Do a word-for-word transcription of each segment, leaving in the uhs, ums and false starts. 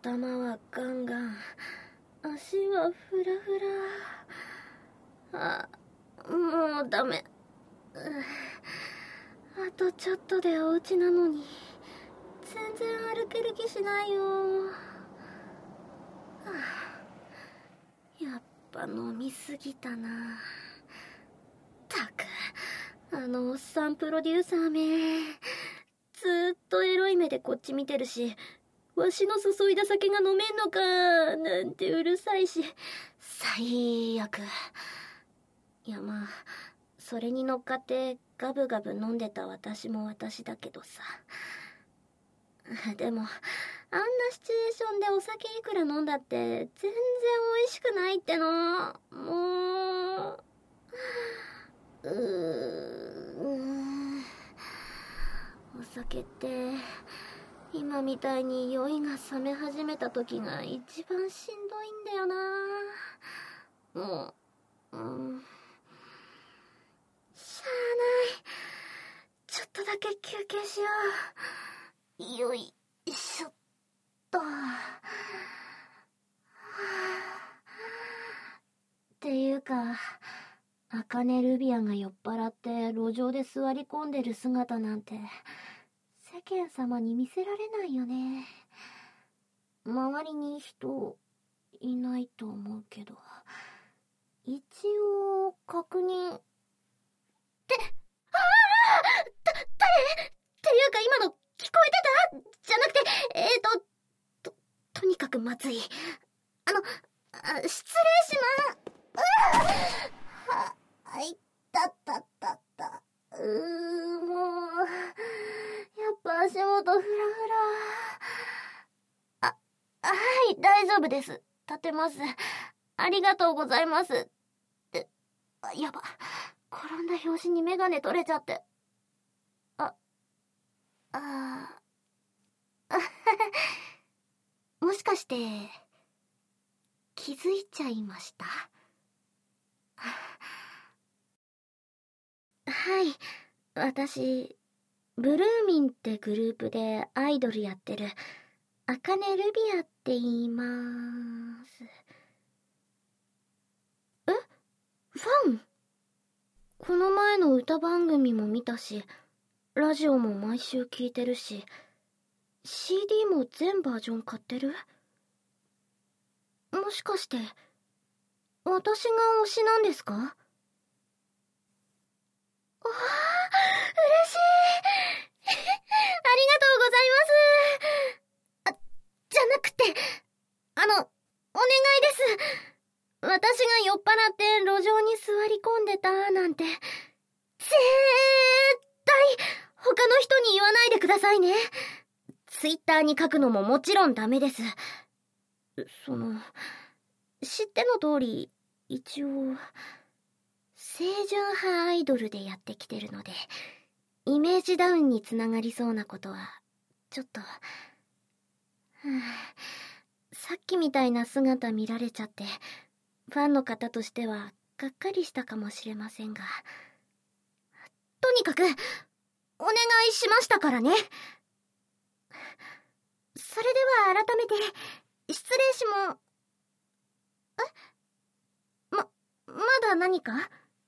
頭はガンガン、足はフラフラ。あ、もうダメ。あとちょっとでお家なのに全然歩ける気しないよ。やっぱ飲みすぎたな。たく、あのおっさんプロデューサーめ、ずーっとエロい目でこっち見てるし、わしの注いだ酒が飲めんのかなんてうるさいし、最悪。いやまあ、それに乗っかってガブガブ飲んでた私も私だけどさ。でも、あんなシチュエーションでお酒いくら飲んだって全然美味しくないっての。もう、うーお酒って今みたいに酔いが冷め始めた時が一番しんどいんだよな。もう、うん、しゃあない。ちょっとだけ休憩しよう。よいしょっと。っていうか、茜ルビアが酔っ払って路上で座り込んでる姿なんて世間様に見せられないよね。周りに人いないと思うけど、一応確認って、ああ、だ、誰っていうか今の聞こえてたじゃなくて、えーと、と、とにかくまずい。あの、あ、失礼しま、うは、あいたたたた。うー、もう、やっぱ足元フラフラ。あ、はい、大丈夫です。立てます。ありがとうございます。って、あ、やば。転んだ拍子にメガネ取れちゃって。あ、あー。もしかして、気づいちゃいました？はい、私、ブルーミンってグループでアイドルやってる、茜ルビアって言いまーす。え？ファン？この前の歌番組も見たし、ラジオも毎週聞いてるし、シーディー も全バージョン買ってる？もしかして、私が推しなんですか？ああ、嬉しい。ありがとうございます。あ、じゃなくて、あの、お願いです。私が酔っ払って路上に座り込んでたなんて、絶対他の人に言わないでくださいね。ツイッターに書くのももちろんダメです。その、知っての通り、一応、清純派アイドルでやってきてるので、イメージダウンにつながりそうなことは、ちょっと、はぁ、さっきみたいな姿見られちゃって、ファンの方としてはがっかりしたかもしれませんが、とにかくお願いしましたからね。それでは改めて失礼しも。え？ま、まだ何か？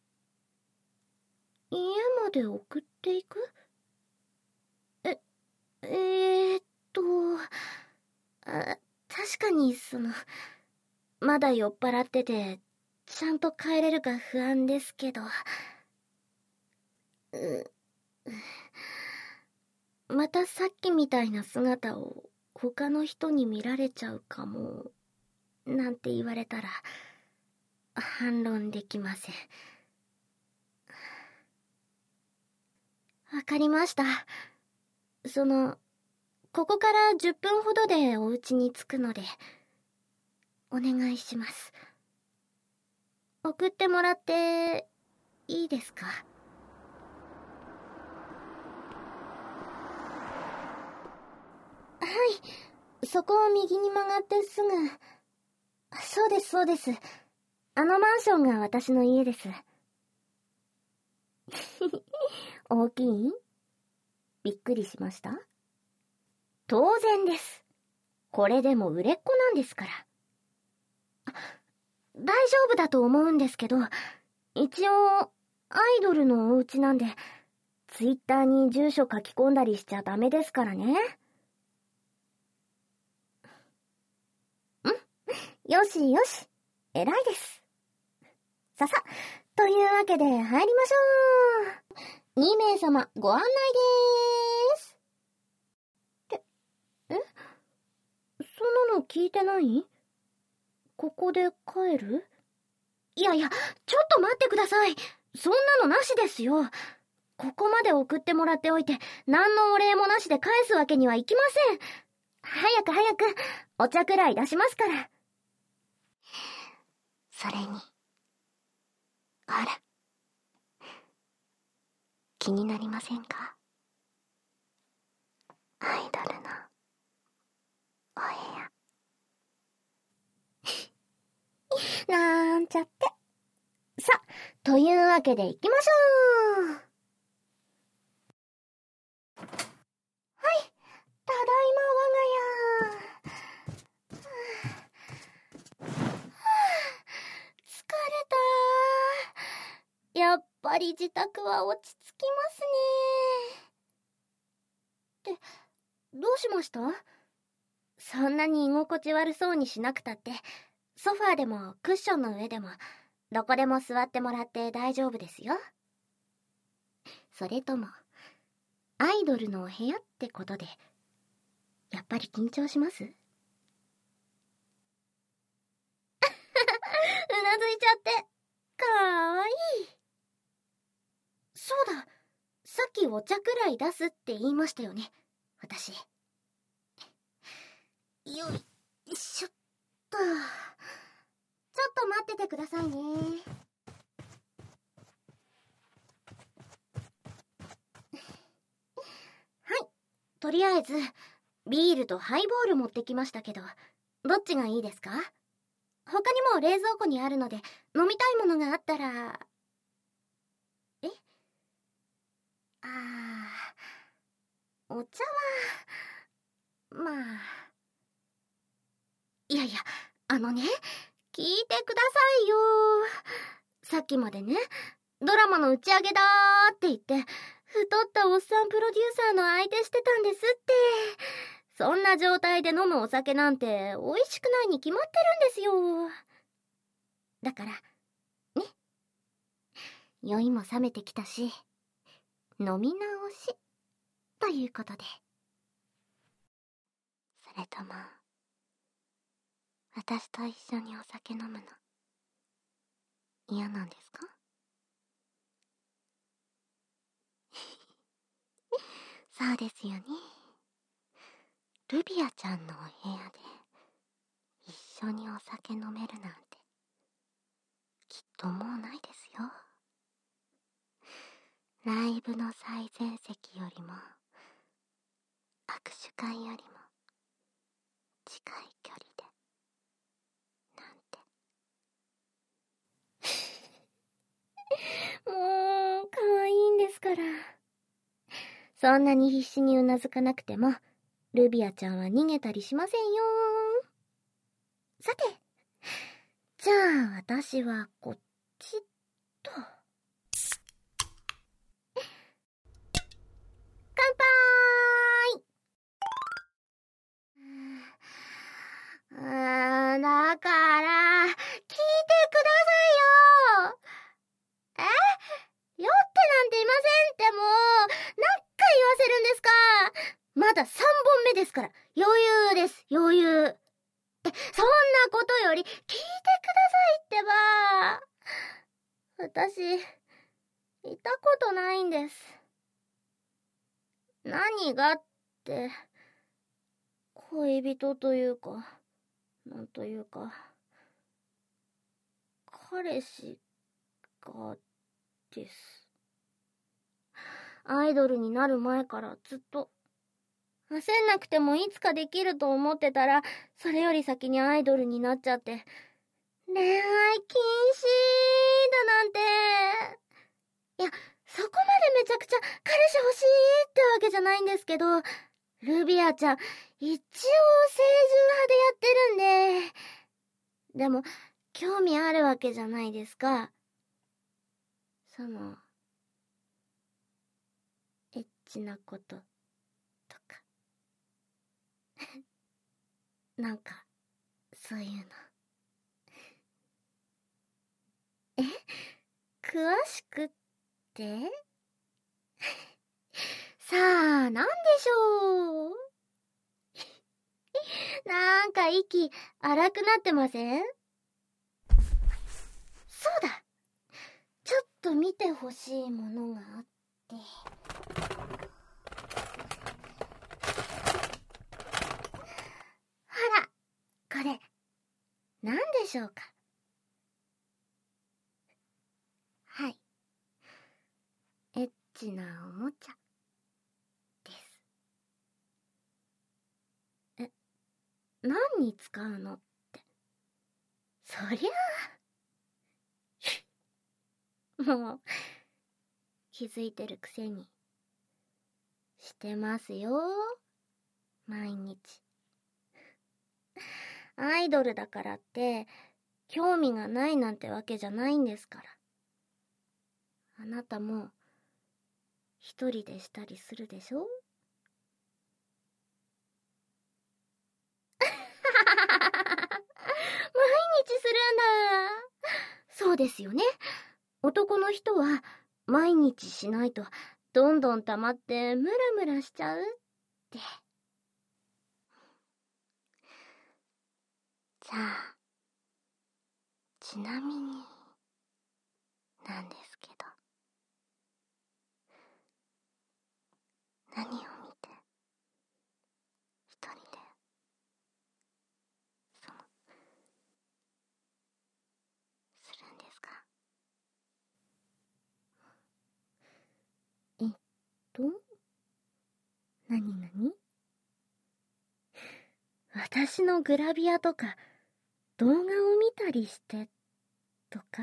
家まで送っていく？え、えーっと、あ、確かにその、まだ酔っ払ってて、ちゃんと帰れるか不安ですけど。う、またさっきみたいな姿を他の人に見られちゃうかも、なんて言われたら、反論できません。わかりました。その、ここからじゅっぷんほどでお家に着くので、お願いします。送ってもらっていいですか？はい、そこを右に曲がってすぐ。そうですそうです。あのマンションが私の家です。大きい？びっくりしました？当然です。 これでも売れっ子なんですから。大丈夫だと思うんですけど、一応、アイドルのお家なんで、ツイッターに住所書き込んだりしちゃダメですからね。ん？よしよし。偉いです。ささ、というわけで入りましょう。にめいさまご案内でーす。って、え？そんなの聞いてない？ここで帰る？いやいや、ちょっと待ってください。そんなのなしですよ。ここまで送ってもらっておいて、何のお礼もなしで返すわけにはいきません。早く早く、お茶くらい出しますから。それに、あら、気になりませんか？アイドルのお部屋。なんちゃって。さ、というわけで行きましょう。はい、ただいま我が家。はぁ、はぁ、疲れた。やっぱり自宅は落ち着きますね。って、どうしました？そんなに居心地悪そうにしなくたって、ソファーでもクッションの上でも、どこでも座ってもらって大丈夫ですよ。それとも、アイドルのお部屋ってことで、やっぱり緊張します？うなずいちゃって、かわいい。そうだ、さっきお茶くらい出すって言いましたよね、私。よいしょっと。ちょっと待っててくださいね。はい、とりあえずビールとハイボール持ってきましたけど、どっちがいいですか？他にも冷蔵庫にあるので、飲みたいものがあったら。え？あー、お茶はまあ、いやいや、あのね、聞いてくださいよ。さっきまでね、ドラマの打ち上げだーって言って、太ったおっさんプロデューサーの相手してたんですって。そんな状態で飲むお酒なんて美味しくないに決まってるんですよ。だから、ね。酔いも冷めてきたし、飲み直し、ということで。それとも、私と一緒にお酒飲むの、嫌なんですか？そうですよね。ルビアちゃんのお部屋で一緒にお酒飲めるなんてきっともうないですよ。ライブの最前席よりも握手会よりも近い距離でなんて。もう可愛いんですから。そんなに必死にうなずかなくてもルビアちゃんは逃げたりしませんよ。さて、じゃあ私はこっちと。乾杯。うーん、だから、聞いてくださいよ。え？酔ってなんていませんってもう、何回言わせるんですか？まださんぼんめですから、余裕です、余裕。って、そんなことより、聞いてくださいってば。私、いたことないんです。何がって、恋人というか、なんというか、彼氏がです。アイドルになる前からずっと、焦んなくてもいつかできると思ってたら、それより先にアイドルになっちゃって、恋愛禁止だなんて。いや、そこまでめちゃくちゃ彼氏欲しいってわけじゃないんですけど、ルビアちゃん、 一応清純派でやってるんで。でも、興味あるわけじゃないですか。その、エッチなこと、とか。なんか、そういうの。え？詳しくって？さあ、なんでしょう？なんか息荒くなってません？そうだ。ちょっと見てほしいものがあって。ほら、これ、なんでしょうか？はい。エッチなおもちゃです。え、何に使うのって。そりゃあもう気づいてるくせにしてますよ、毎日。アイドルだからって興味がないなんてわけじゃないんですから。あなたも一人でしたりするでしょ？毎日するんだ。そうですよね。男の人は毎日しないとどんどん溜まってムラムラしちゃうって。じゃあ、ちなみになんですけど、何を見て一人でそのするんですか？えっと、なになに？私のグラビアとか動画を見たりしてとか？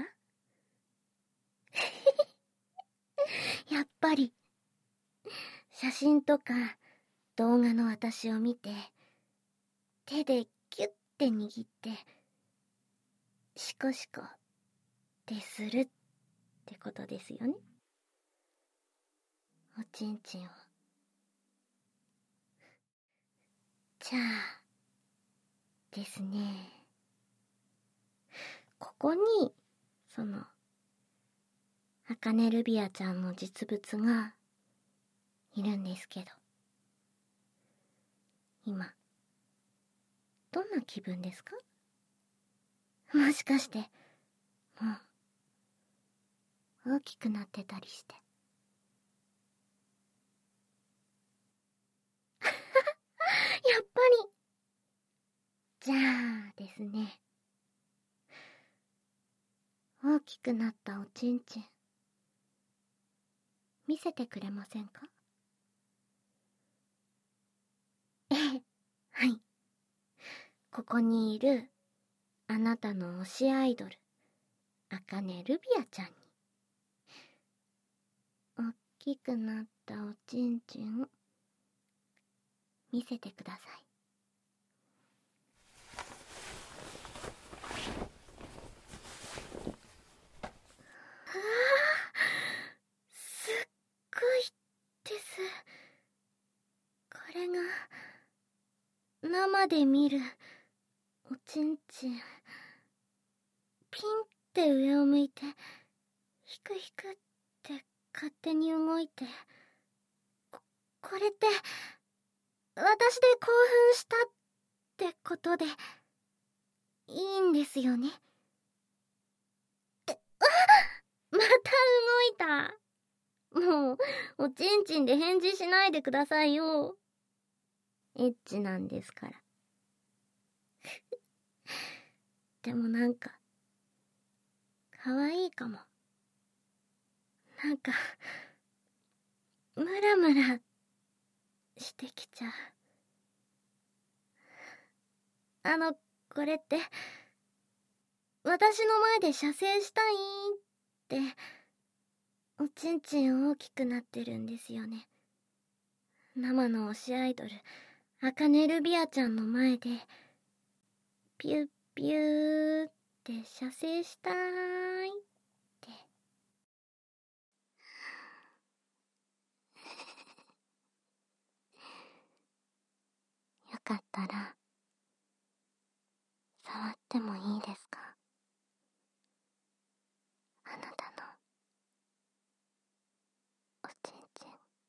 やっぱり写真とか動画の私を見て手でキュッて握ってシコシコってするってことですよね。おちんちんを。じゃあですね、ここにそのアカネルビアちゃんの実物がいるんですけど、今どんな気分ですか？もしかしてもう大きくなってたりして。やっぱり。じゃあですね、大きくなったおちんちん見せてくれませんか？ええ、はい。ここにいるあなたの推しアイドルアカネルビアちゃんに大きくなったおちんちん見せてください。うわー、すっごいです。これが生で見るおちんちん。ピンって上を向いてヒクヒクって勝手に動いて、こ、これって私で興奮したってことでいいんですよね？え、あ、また動いた。もうおちんちんで返事しないでくださいよ。エッチなんですから。でもなんかかわいいかも。なんかムラムラしてきちゃう。あの、これって私の前で射精したいっておちんちん大きくなってるんですよね。生の推しアイドルアカネルビアちゃんの前で、ピュッピューって射精したーいって。よかったら、触ってもいいですか？あなたの、おちんちん。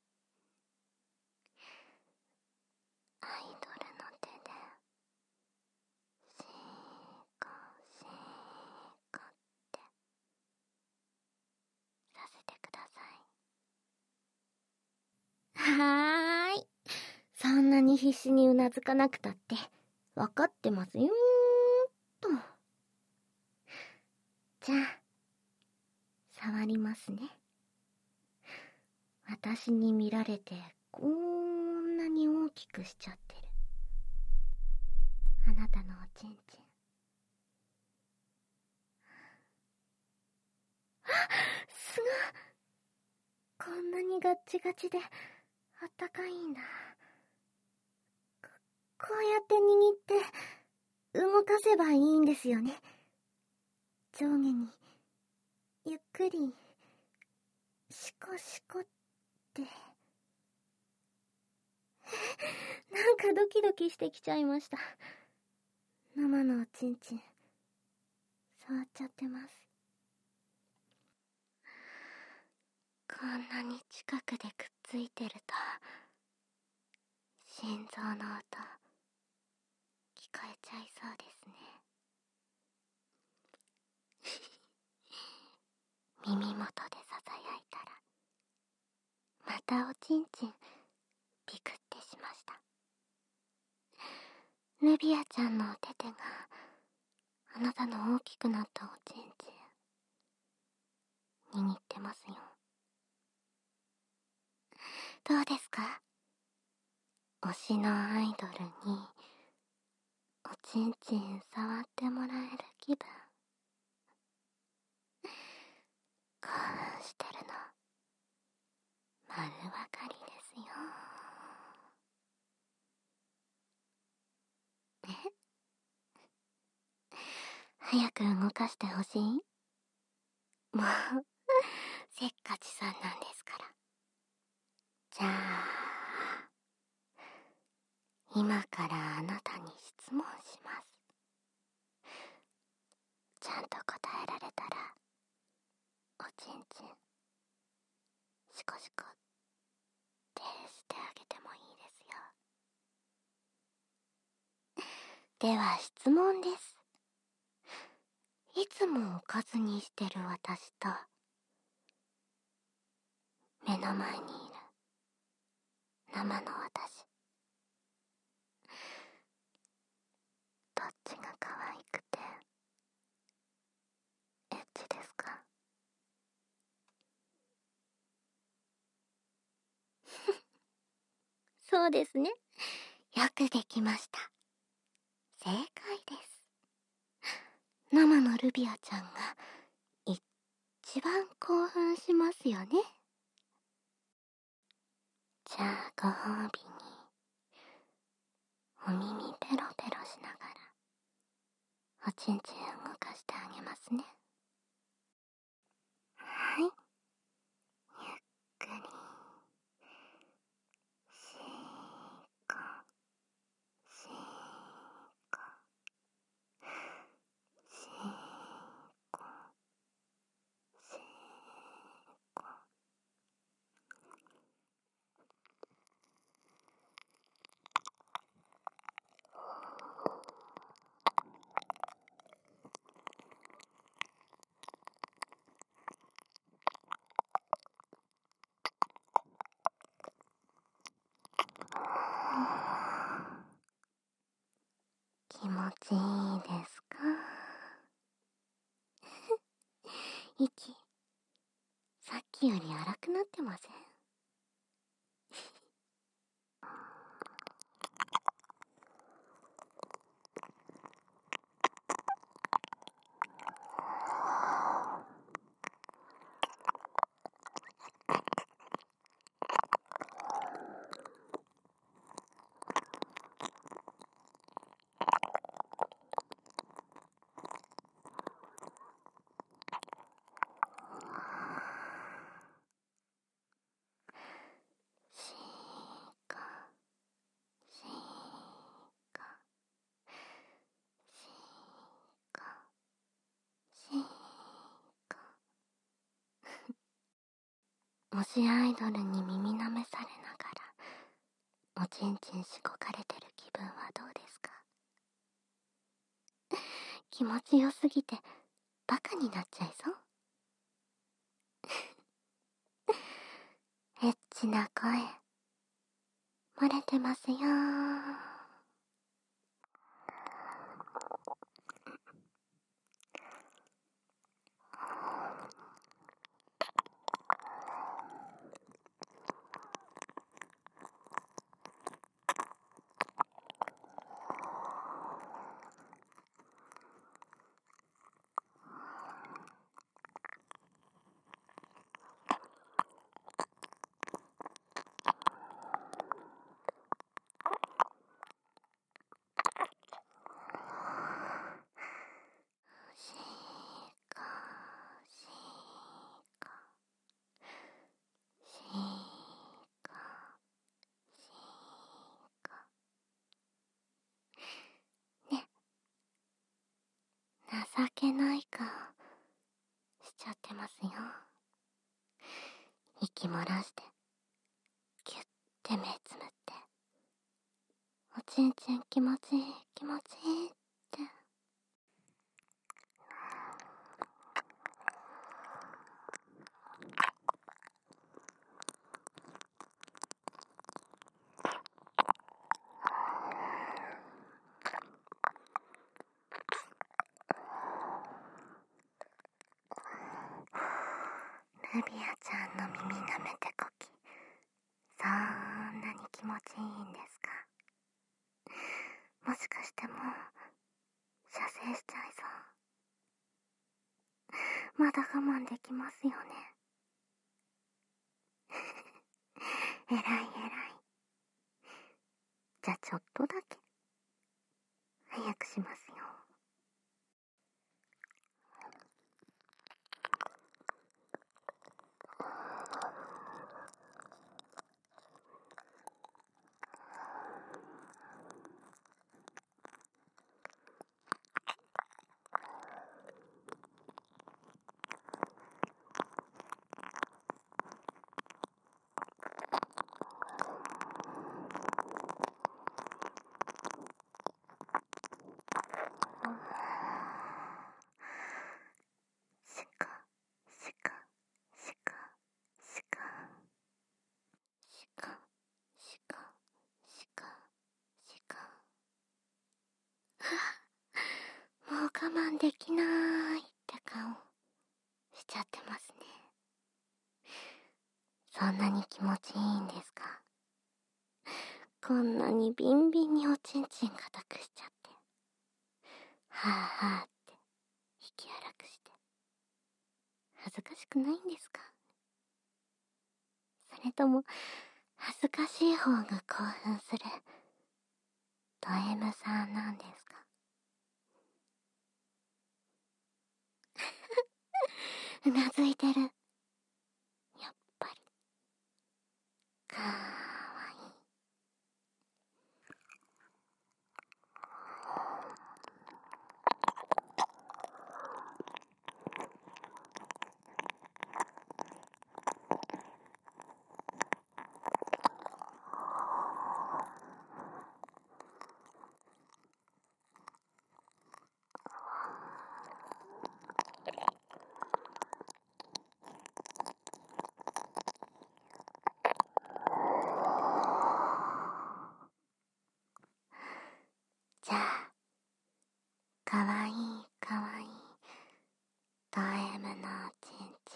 アイドルの手で、シーコシーコってさせてください。はーい。そんなに必死にうなずかなくたって、わかってますよーと。じゃあ、触りますね。私に見られて、こんなに大きくしちゃってる。あなたのおちんちん。あ、すが、こんなにガッチガチで、あったかいんだ。こ、こうやって握って、動かせばいいんですよね。上下に、ゆっくり、シコシコって。なんかドキドキしてきちゃいました。生のおちんちん、触っちゃってます。こんなに近くでくっついてると、心臓の音、聞こえちゃいそうですね。耳元でささやいたら、またおちんちん、ピクってしました。ルビアちゃんのお手手が、あなたの大きくなったおちんちん、握ってますよ。どうですか？推しのアイドルに、おちんちん触ってもらえる気分。興奮してるの、丸わかりですよ。え？早く動かしてほしい？もう、せっかちさんなんですから。じゃあ、今からあなたに質問します。ちゃんと答えられたら、おちんちん、シコシコってしてあげてもいいですよ。では質問です。いつもおかずにしてる私と、目の前にいる生の私、どっちが可愛くてエッチですか？そうですね。よくできました。正解です。生のルビアちゃんが一番興奮しますよね。じゃあご褒美にお耳ペロペロしながらおちんちん動かしてあげますね。はい、ゆっくりシーコシーコシーコシーコ。気持ちいいですか？息、さっきより荒くなってません？ 推しアイドルに耳舐めされながらおちんちんしごかれてる気分はどうですか？気持ちよすぎてバカになっちゃいそう。エッチな声漏れてますよー。しーかしーかしーかしーかね、情けない顔しちゃってますよ。息漏らしてキュッて目つむっておちんちん気持ちいい気持ちいいって。ルビアちゃんの耳舐めてこき、そんなに気持ちいいんですか？もしかしてもう射精しちゃいそう。まだ我慢できますよね。えらいえらい。じゃあちょっとだけ早くしますよ。しかしかしかしかしかしかしかしかもう我慢できなーいって顔しちゃってますね。そんなに気持ちいいんですか？こんなにビンビンにおちんちん固くしちゃって、はぁはぁって息荒くして恥ずかしくないんですか？それとも恥ずかしい方が興奮するド M さんなんですか？うなずいてる。やっぱりかわいい。じゃあかわいいかわいいド M のおちんちん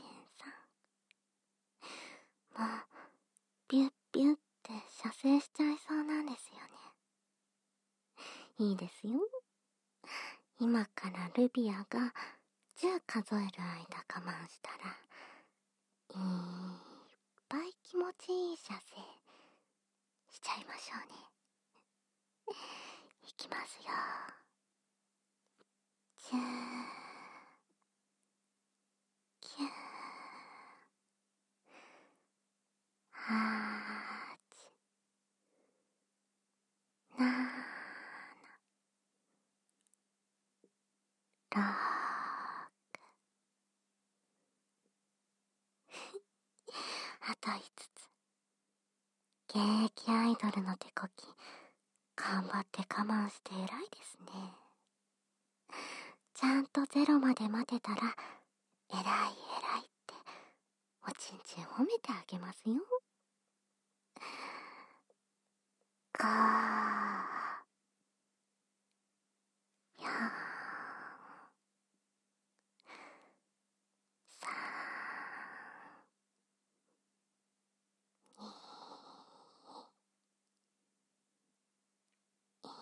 さん、もうビュッビュッって射精しちゃいそうなんですよね。いいですよ。今からルビアがじゅう数える間我慢したらいっぱい気持ちいい射精しちゃいましょうね。いきますよ。じゅーきゅーはちなろくはあといつつ。現役アイドルの手こき、頑張って我慢して偉いですね。ちゃんとゼロまで待てたら、偉い偉いって、おちんちん褒めてあげますよ。かー。やー。さー。にー。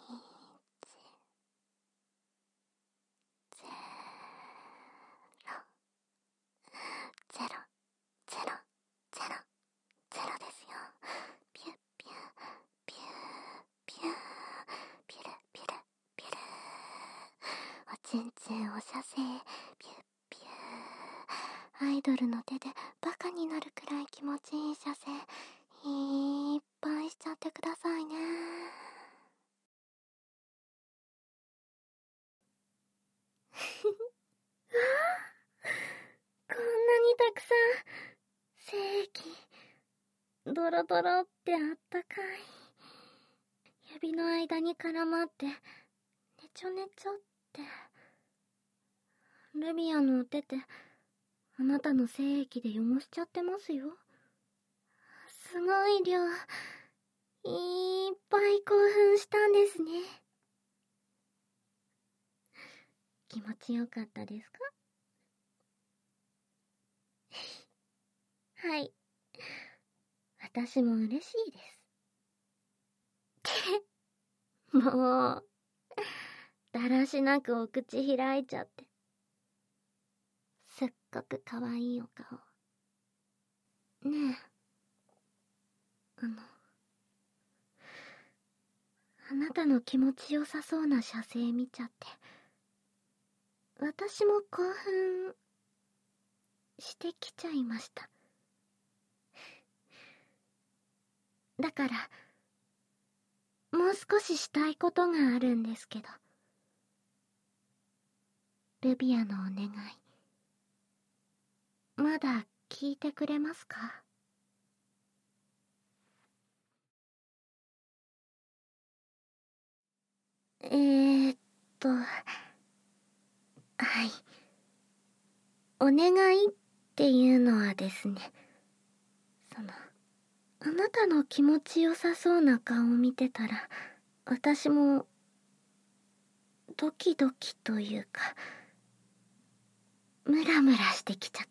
ゼロ、ゼロ、ゼロ、ゼロですよ。ピュッピュッ、ピュー、ピュー、ピュル、ピュル、ピュル。おちんちんお射精、ピュッピュー。アイドルの手でバカになるくらい気持ちいい射精、いっぱいしちゃってくださいね。こんなにたくさん、精液、ドロドロってあったかい。指の間に絡まって、ねちょねちょって。ルビアのお手で、あなたの精液で汚しちゃってますよ。すごい量、いっぱい興奮したんですね。気持ちよかったですか？はい。私も嬉しいです。って、もう、だらしなくお口開いちゃって。すっごく可愛いお顔。ねえ、あの、あなたの気持ちよさそうな射精見ちゃって、私も興奮してきちゃいました。だから、もう少ししたいことがあるんですけど。ルビアのお願い、まだ聞いてくれますか？えーっと、はい。お願いっていうのはですね、その、あなたの気持ちよさそうな顔を見てたら、私も、ドキドキというか、ムラムラしてきちゃって。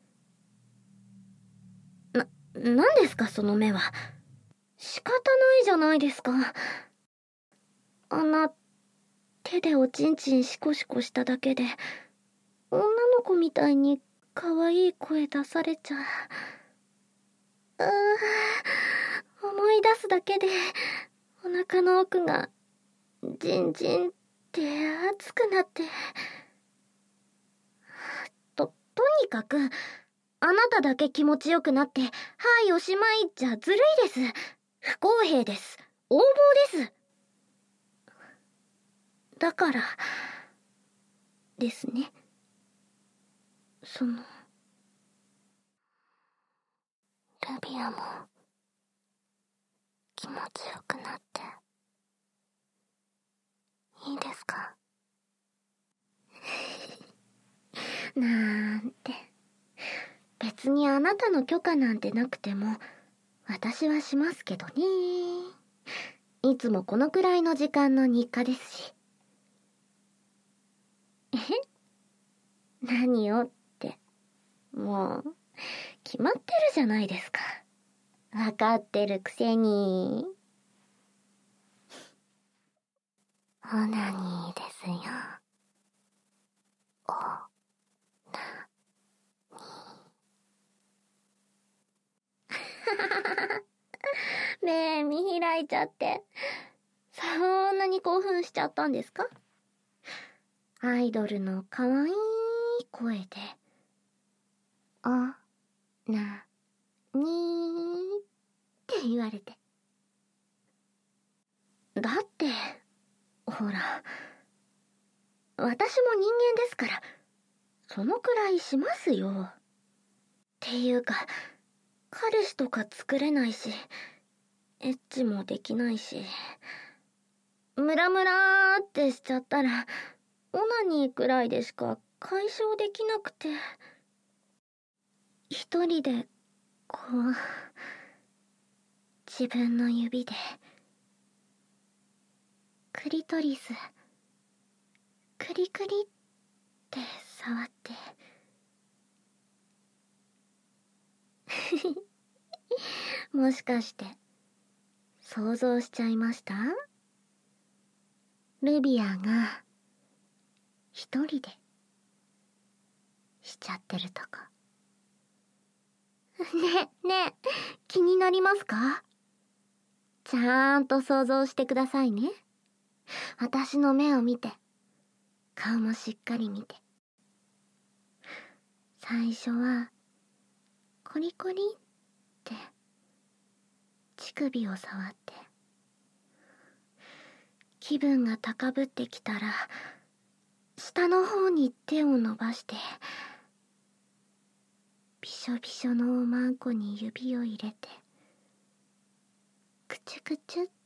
な、なんですかその目は。仕方ないじゃないですか。あんな、手でおちんちんシコシコしただけで、女の子みたいに可愛い声出されちゃう。うー、思い出すだけで、お腹の奥が、ジンジンって熱くなって。と、とにかく、あなただけ気持ちよくなって、はい、おしまいじゃずるいです。不公平です。横暴です。だから、ですね。その、ルビアも、気持ちよくなって、いいですか？なーんて。別にあなたの許可なんてなくても、私はしますけどね。いつもこのくらいの時間の日課ですし。え？何よって。もう、決まってるじゃないですか。わかってるくせに。オナニーですよ。お、な、に。目見開いちゃって。そんなに興奮しちゃったんですか？アイドルの可愛い声で、お、な、にーって言われて。だって、ほら、私も人間ですから、そのくらいしますよ。っていうか、 彼氏とか作れないし、エッチもできないし、ムラムラーってしちゃったら、オナニーくらいでしか解消できなくて、一人で、こう、自分の指で、クリトリス、クリクリって触って。もしかして、想像しちゃいました？ルビアが、一人で、しちゃってるとこ。ねえ、ねえ、気になりますか？ちゃんと想像してくださいね。私の目を見て、顔もしっかり見て。最初は、コリコリって、乳首を触って。気分が高ぶってきたら、下の方に手を伸ばして、びしょびしょのおまんこに指を入れて、くちゅくちゅって。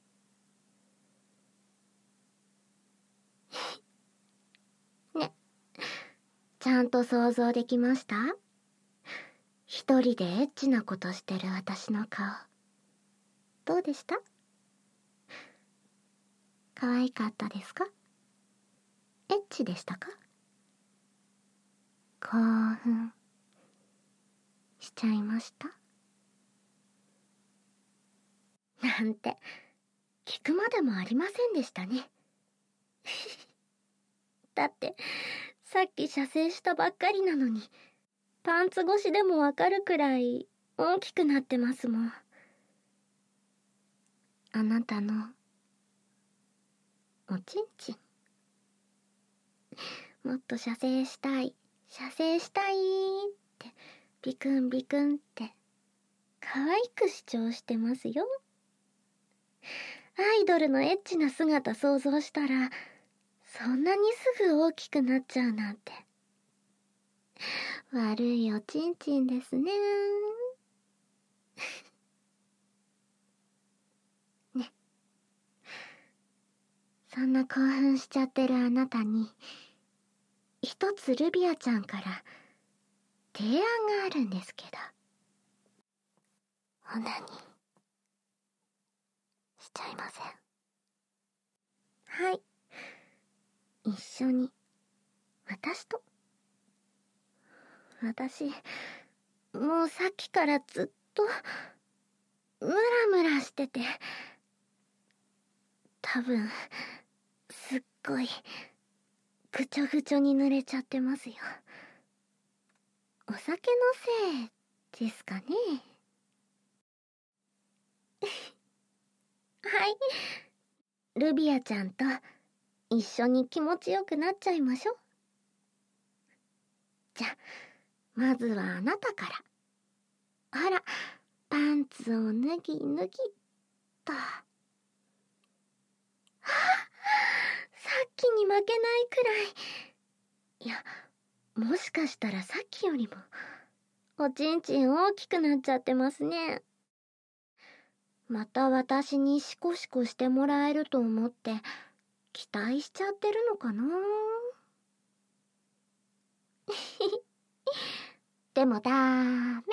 ね、ちゃんと想像できました？一人でエッチなことしてる私の顔。どうでした？可愛かったですか？エッチでしたか？興奮しちゃいました？なんて、聞くまでもありませんでしたね。だって、さっき射精したばっかりなのに、パンツ越しでもわかるくらい大きくなってますもん。あなたの、おちんちん。もっと射精したい、射精したいって、ビクンビクンって、可愛く主張してますよ。アイドルのエッチな姿想像したら、そんなにすぐ大きくなっちゃうなんて。悪いおちんちんですね。ね。そんな興奮しちゃってるあなたに、一つルビアちゃんから提案があるんですけど。オナニーしちゃいません？はい。一緒に、私と。私、もうさっきからずっと、ムラムラしてて、多分、すっごい、ぐちょぐちょに濡れちゃってますよ。お酒のせいですかね。はい。ルビアちゃんと一緒に気持ちよくなっちゃいましょう。じゃ、まずはあなたから。ほら、パンツを脱ぎ脱ぎっと。はあ、さっきに負けないくらい。いや、もしかしたらさっきよりも、おちんちん大きくなっちゃってますね。また私にシコシコしてもらえると思って、期待しちゃってるのかな。でもダメ。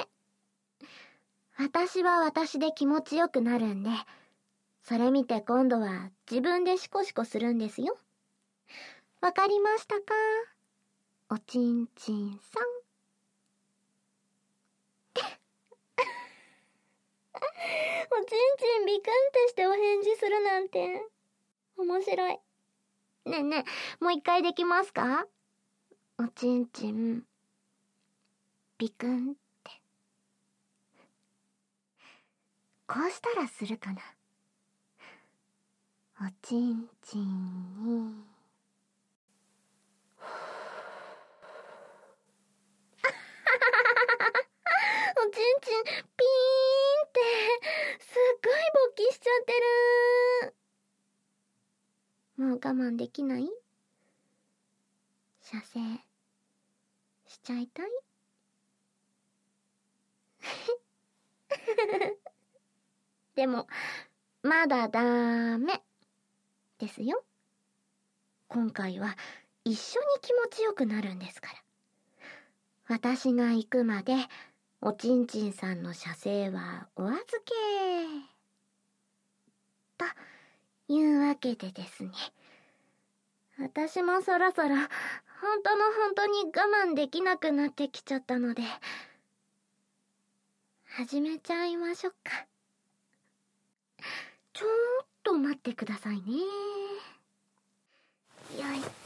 私は私で気持ちよくなるんで、それ見て今度は自分でシコシコするんですよ。わかりましたか？おちんちんさん。おちんちんビクンってしてお返事するなんて、面白い。ねえねえ、もう一回できますか？おちんちん、ビクンって。こうしたらするかな。おちんちんに。おちんちん、ピーンって、すっごい勃起しちゃってる。もう我慢できない？射精しちゃいたい？ でも、まだダメですよ。今回は一緒に気持ちよくなるんですから。私が行くまで、おちんちんさんの射精はお預け。というわけでですね。私もそろそろ、本当の本当に我慢できなくなってきちゃったので、始めちゃいましょうか。ちょーっと待ってくださいね。よいしょっ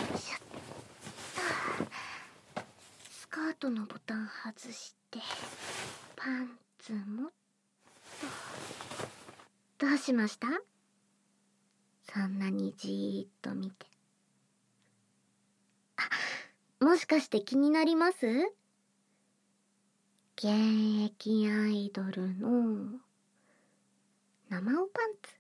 と。スカートのボタン外して、パンツもっと。どうしました？そんなにじーっと見て。あ、もしかして気になります？現役アイドルの生おパンツ。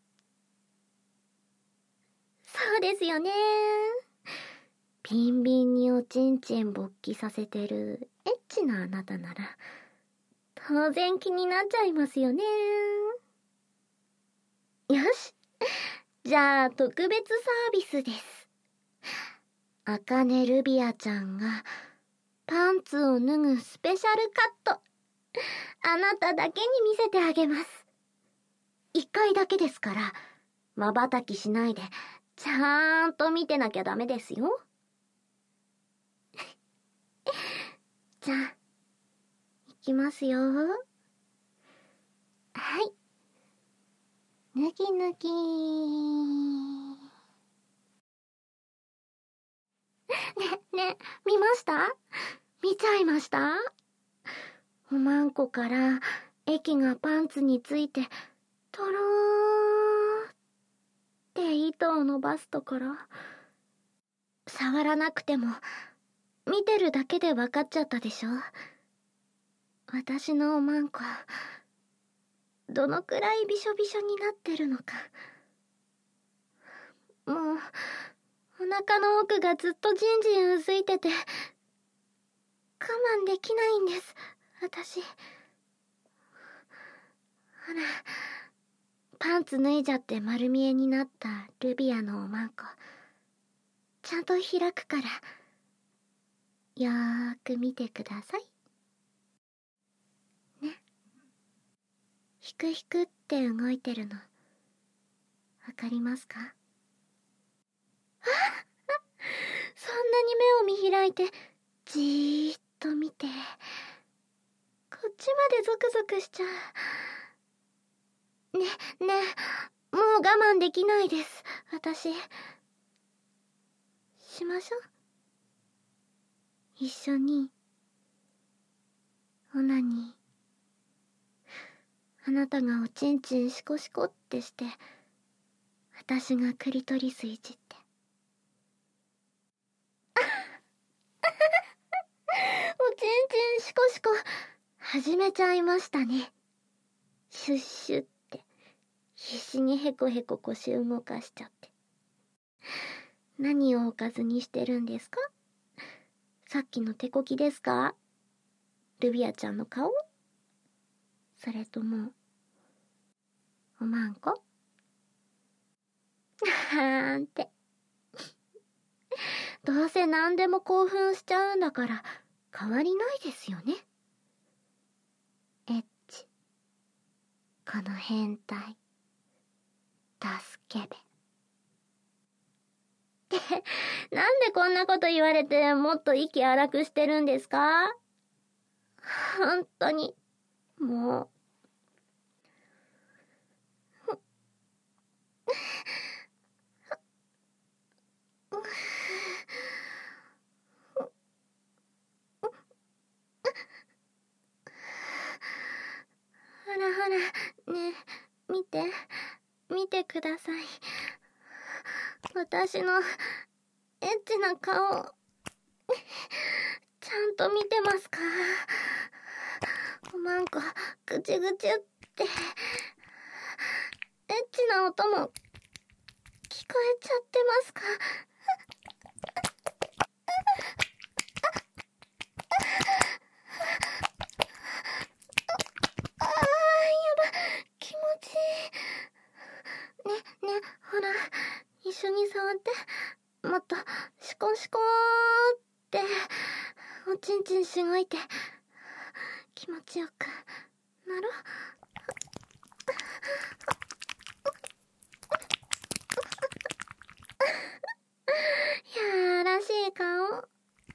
そうですよね。ビンビンにおちんちん勃起させてるエッチなあなたなら当然気になっちゃいますよね。よし、じゃあ特別サービスです。あかねルビアちゃんがパンツを脱ぐスペシャルカット、あなただけに見せてあげます。一回だけですから瞬きしないでちゃーんと見てなきゃダメですよ。じゃあいきますよ。はい、脱ぎ脱ぎね、ね、見ました？見ちゃいました？おまんこから液がパンツについてとろーって糸を伸ばすところ、触らなくても見てるだけで分かっちゃったでしょ。私のおまんこどのくらいびしょびしょになってるのか。もうお腹の奥がずっとじんじんうずいてて我慢できないんです、私。ほら、パンツ脱いじゃって丸見えになったルビアのおまんこ、ちゃんと開くからよーく見てくださいね。ひくひくって動いてるのわかりますか？あそんなに目を見開いてじーっと見て、こっちまでゾクゾクしちゃう。ね、ね、もう我慢できないです、私。しましょう。一緒にオナニー。あなたがおちんちんシコシコってして私がクリトリスいじって。おちんちんシコシコ始めちゃいましたね。シュッシュって必死にヘコヘコ腰動かしちゃって。何をおかずにしてるんですか？さっきの手こきですか？ルビアちゃんの顔？それともおまんこ？はーんってどうせ何でも興奮しちゃうんだから変わりないですよね。エッチ、この変態助けべってなんでこんなこと言われてもっと息荒くしてるんですか？本当にもうほらほら、ねえ、見て、見てください。私のエッチな顔、ちゃんと見てますか？おまんこ、ぐちぐちって、エッチな音も聞こえちゃってますか？ おちんちんしごいて気持ちよくなろ。やらしい顔。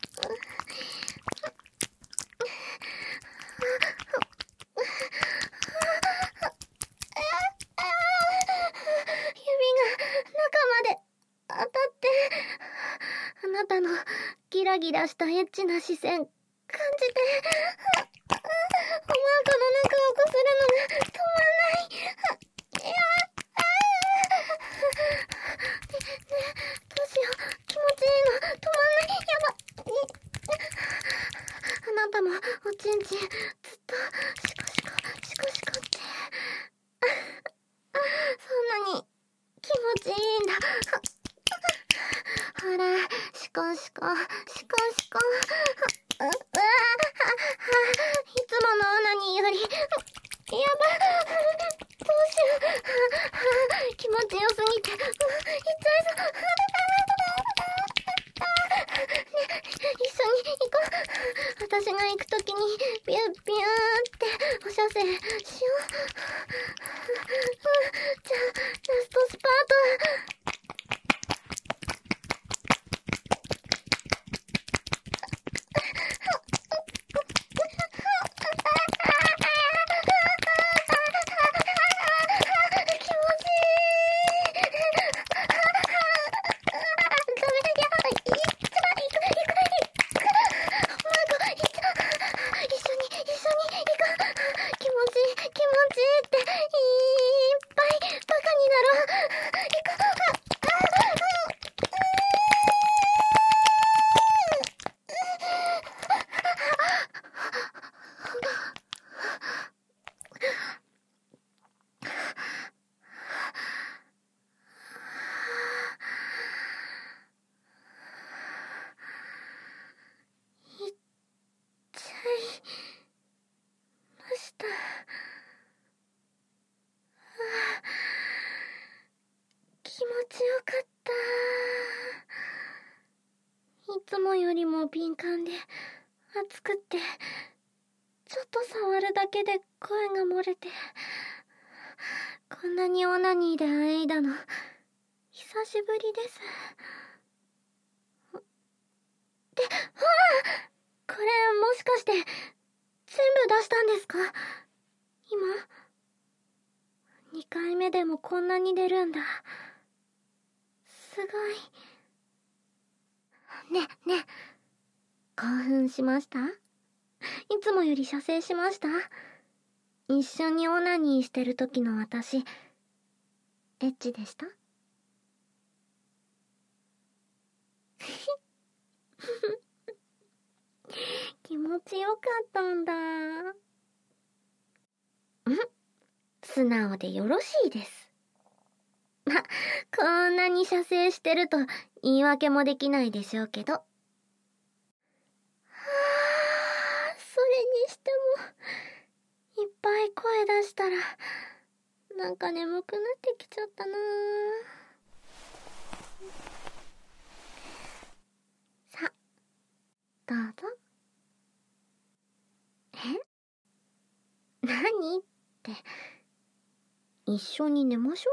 あなたのギラギラしたエッチな視線感じて、おまんこの中をこするのが止まんない。いやあねねどうしよう、気持ちいいの止まんない。やば。あなたもおちんちんずっとシコシコシコシコってそんなに気持ちいいんだ。ほら、シコシコ、シコシコ。う、うわぁ、いつものオナニーより、やば、どうしよう。気持ちよすぎて、う、いっちゃいそう。ね、一緒に行こう。私が行くときに、ビュービューってお射精しよう。じゃあ、ラストスパート。気持ちよかった。いつもよりも敏感で熱くって、ちょっと触るだけで声が漏れて、こんなにオナニーであえいだの久しぶりです。って、ああ、これもしかして全部出したんですか？今にかいめでもこんなに出るんだ。すごい。ね、ね、興奮しました？いつもより射精しました？一緒にオナニーしてる時の私、エッチでした？気持ちよかったんだ。ん？素直でよろしいです。ま、こんなに射精してると言い訳もできないでしょうけど。はあ、それにしても、いっぱい声出したら、なんか眠くなってきちゃったな。さ、どうぞ。え？何って、一緒に寝ましょ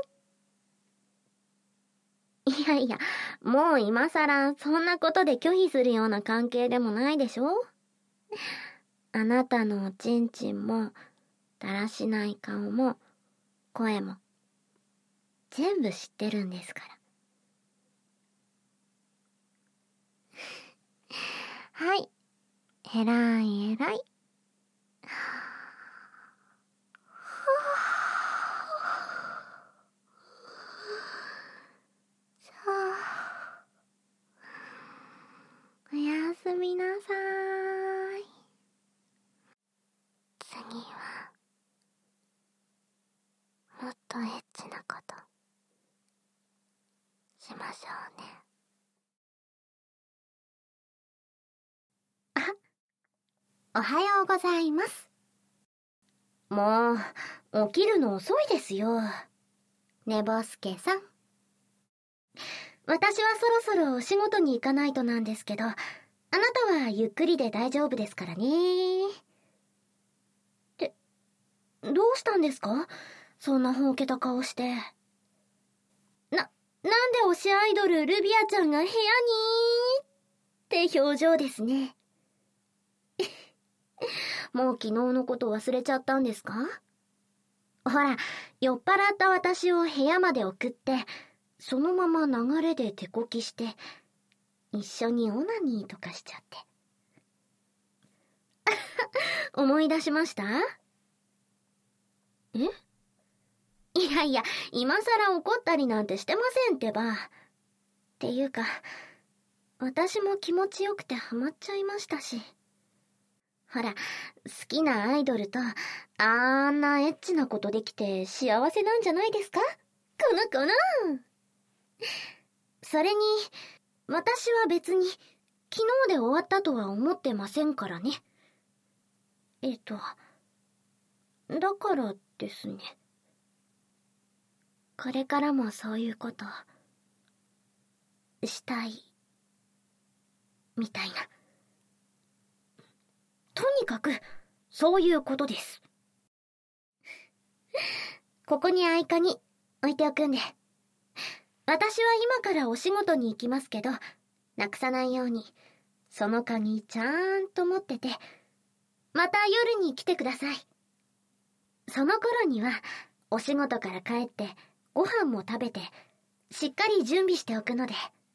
う。いやいや、もう今さらそんなことで拒否するような関係でもないでしょ？あなたのおちんちんも、だらしない顔も、声も、全部知ってるんですから。はい。えらいえらい。さあ、おやすみなさーい。次は、もっとエッチなこと、しましょうね。あ、おはようございます。もう、起きるの遅いですよ。寝ぼすけさん。私はそろそろお仕事に行かないとなんですけど、 あなたはゆっくりで大丈夫ですからね。って、どうしたんですか？そんなほうけた顔して。な、なんで推しアイドルルビアちゃんが部屋にって表情ですね。もう昨日のこと忘れちゃったんですか？ほら、酔っ払った私を部屋まで送って、そのまま流れで手こきして、一緒にオナニーとかしちゃって。思い出しました？え？いやいや、今更怒ったりなんてしてませんってば。っていうか、私も気持ちよくてハマっちゃいましたし。ほら、好きなアイドルと、あんなエッチなことできて幸せなんじゃないですか？この子の。それに、私は別に、昨日で終わったとは思ってませんからね。えっと、だからですね。これからもそういうこと、したい、みたいな。とにかく、そういうことです。ここに合鍵置いておくんで。私は今からお仕事に行きますけど、なくさないように、その鍵ちゃんと持ってて、また夜に来てください。その頃には、お仕事から帰って、ご飯も食べて、しっかり準備しておくので。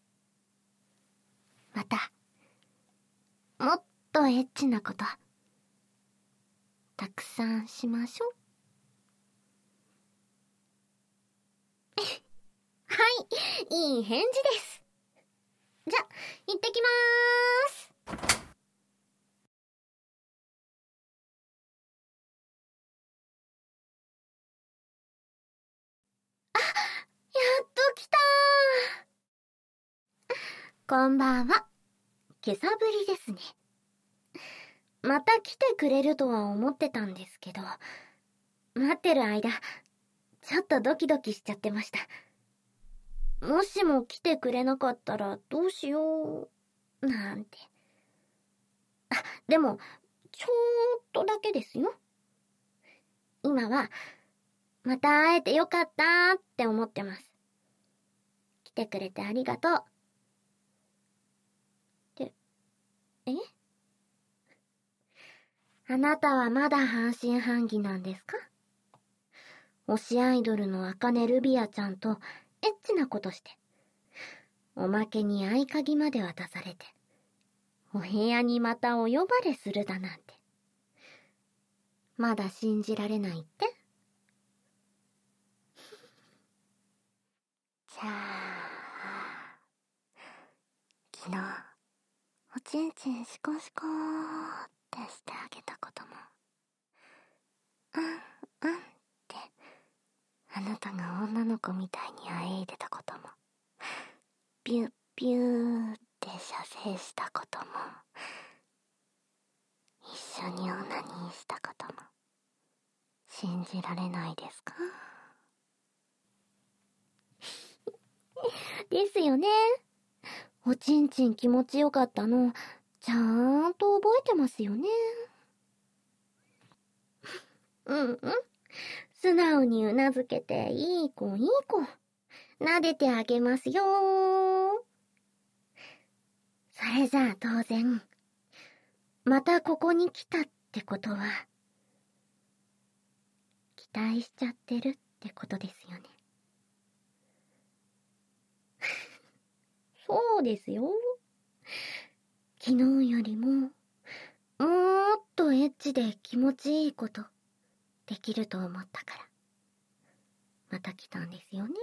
また、もっとエッチなこと、たくさんしましょう。はい、いい返事です。じゃ、行ってきまーす。あ、やっと来たー。こんばんは。今朝ぶりですね。また来てくれるとは思ってたんですけど、待ってる間、ちょっとドキドキしちゃってました。もしも来てくれなかったらどうしよう、なんて。あ、でも、ちょーっとだけですよ。今は、また会えてよかったーって思ってます。来てくれてありがとう。って、え？あなたはまだ半信半疑なんですか？推しアイドルの茜ルビアちゃんとエッチなことして、おまけに合鍵まで渡されて、お部屋にまたお呼ばれするだなんて。まだ信じられないって？じゃあ、昨日、おちんちんシコシコーってしてあげたことも、うんうんって、あなたが女の子みたいにあえいでたことも、ビュッビューって射精したことも、一緒にオナニーしたことも、信じられないですか？ですよね。おちんちん気持ちよかったの、ちゃんと覚えてますよね。うんうん。素直にうなずけていい子いい子。撫でてあげますよー。それじゃあ当然、またここに来たってことは、期待しちゃってるってことですよね。そうですよ。昨日よりも、もーっとエッチで気持ちいいこと、できると思ったから、また来たんですよね。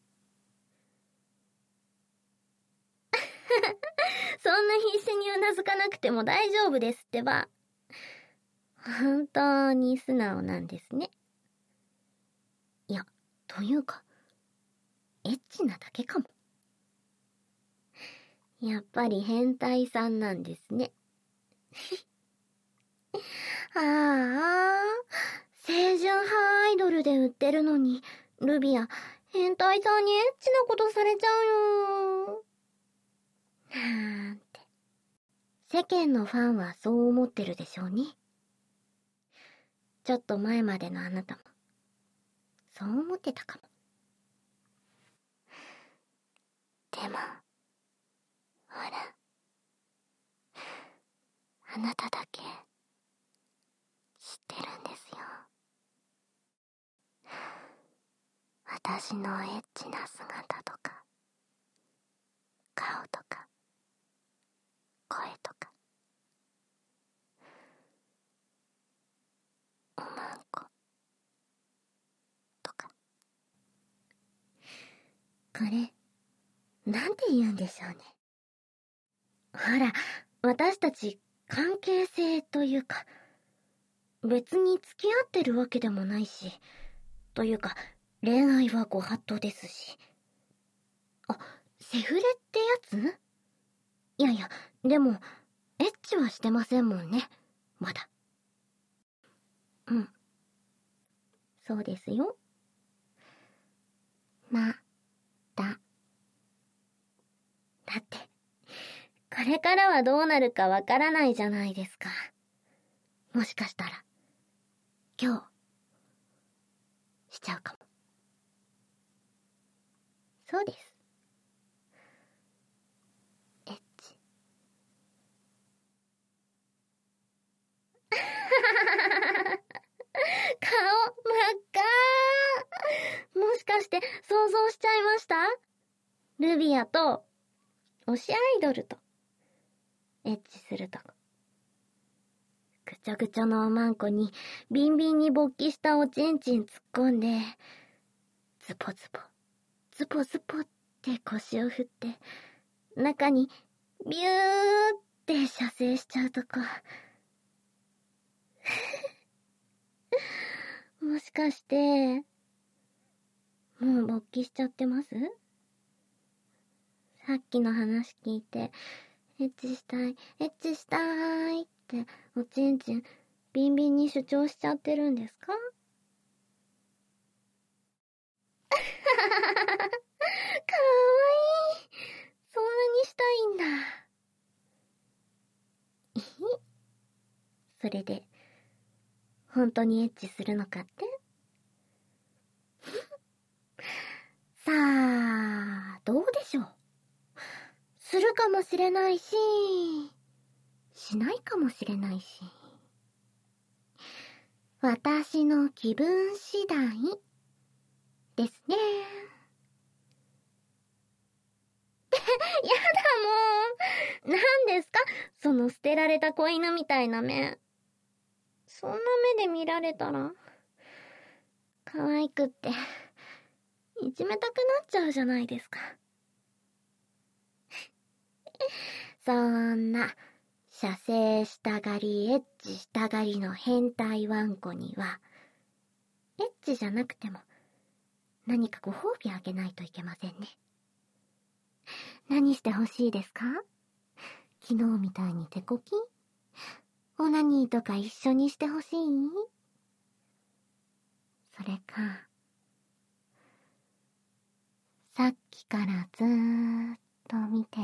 そんな必死にうなずかなくても大丈夫ですってば。本当に素直なんですね。いや、というか、エッチなだけかも。やっぱり変態さんなんですね。ああ、清純派アイドルで売ってるのに、ルビア、変態さんにエッチなことされちゃうよ。なんて、 世間のファンはそう思ってるでしょうね。ちょっと前までのあなたも、そう思ってたかも。でも、ほら、あなただけ、知ってるんですよ。私のエッチな姿とか、顔とか、声とか、おまんことか。これ、なんて言うんでしょうね。ほら、私たち関係性というか、別に付き合ってるわけでもないし、というか、恋愛はご法度ですし。あ、セフレってやつ？いやいや、でも、エッチはしてませんもんね、まだ。うん。そうですよ。ま、だ。だって、これからはどうなるかわからないじゃないですか。もしかしたら、今日、しちゃうかも。そうです。エッチ。顔、真っ赤ー。もしかして想像しちゃいました？ルビアと、推しアイドルと、エッチするとこ。ぐちょぐちょのおまんこに、ビンビンに勃起したおちんちん突っ込んで、ズポズポ、ズポズポって腰を振って、中に、ビューって射精しちゃうとこ。もしかして、もう勃起しちゃってます？さっきの話聞いて、エッチしたい、エッチしたいって、おちんちん、ビンビンに主張しちゃってるんですか？かわいい。そんなにしたいんだ。えへ。それで、本当にエッチするのかって？さあ、どうでしょう。するかもしれないし、しないかもしれないし。私の気分次第ですね。やだもう。何ですかその捨てられた子犬みたいな目。そんな目で見られたら、可愛くって、いじめたくなっちゃうじゃないですか。そんな、射精したがり、エッチしたがりの変態ワンコには、エッチじゃなくても、何かご褒美あげないといけませんね。何してほしいですか？昨日みたいに手こき？オナニーとか一緒にしてほしい？それか、さっきからずーっと見てる。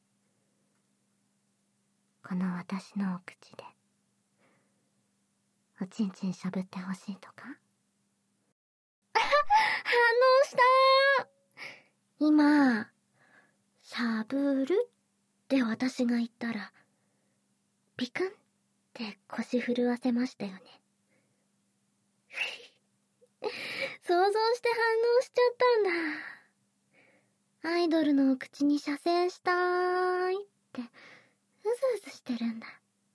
この私のお口で、おちんちんしゃぶってほしいとか？反応したー。今、しゃぶるって私が言ったら、ピクンって腰震わせましたよね。想像して反応しちゃったんだ。アイドルのお口に射精したーいって、うずうずしてるんだ。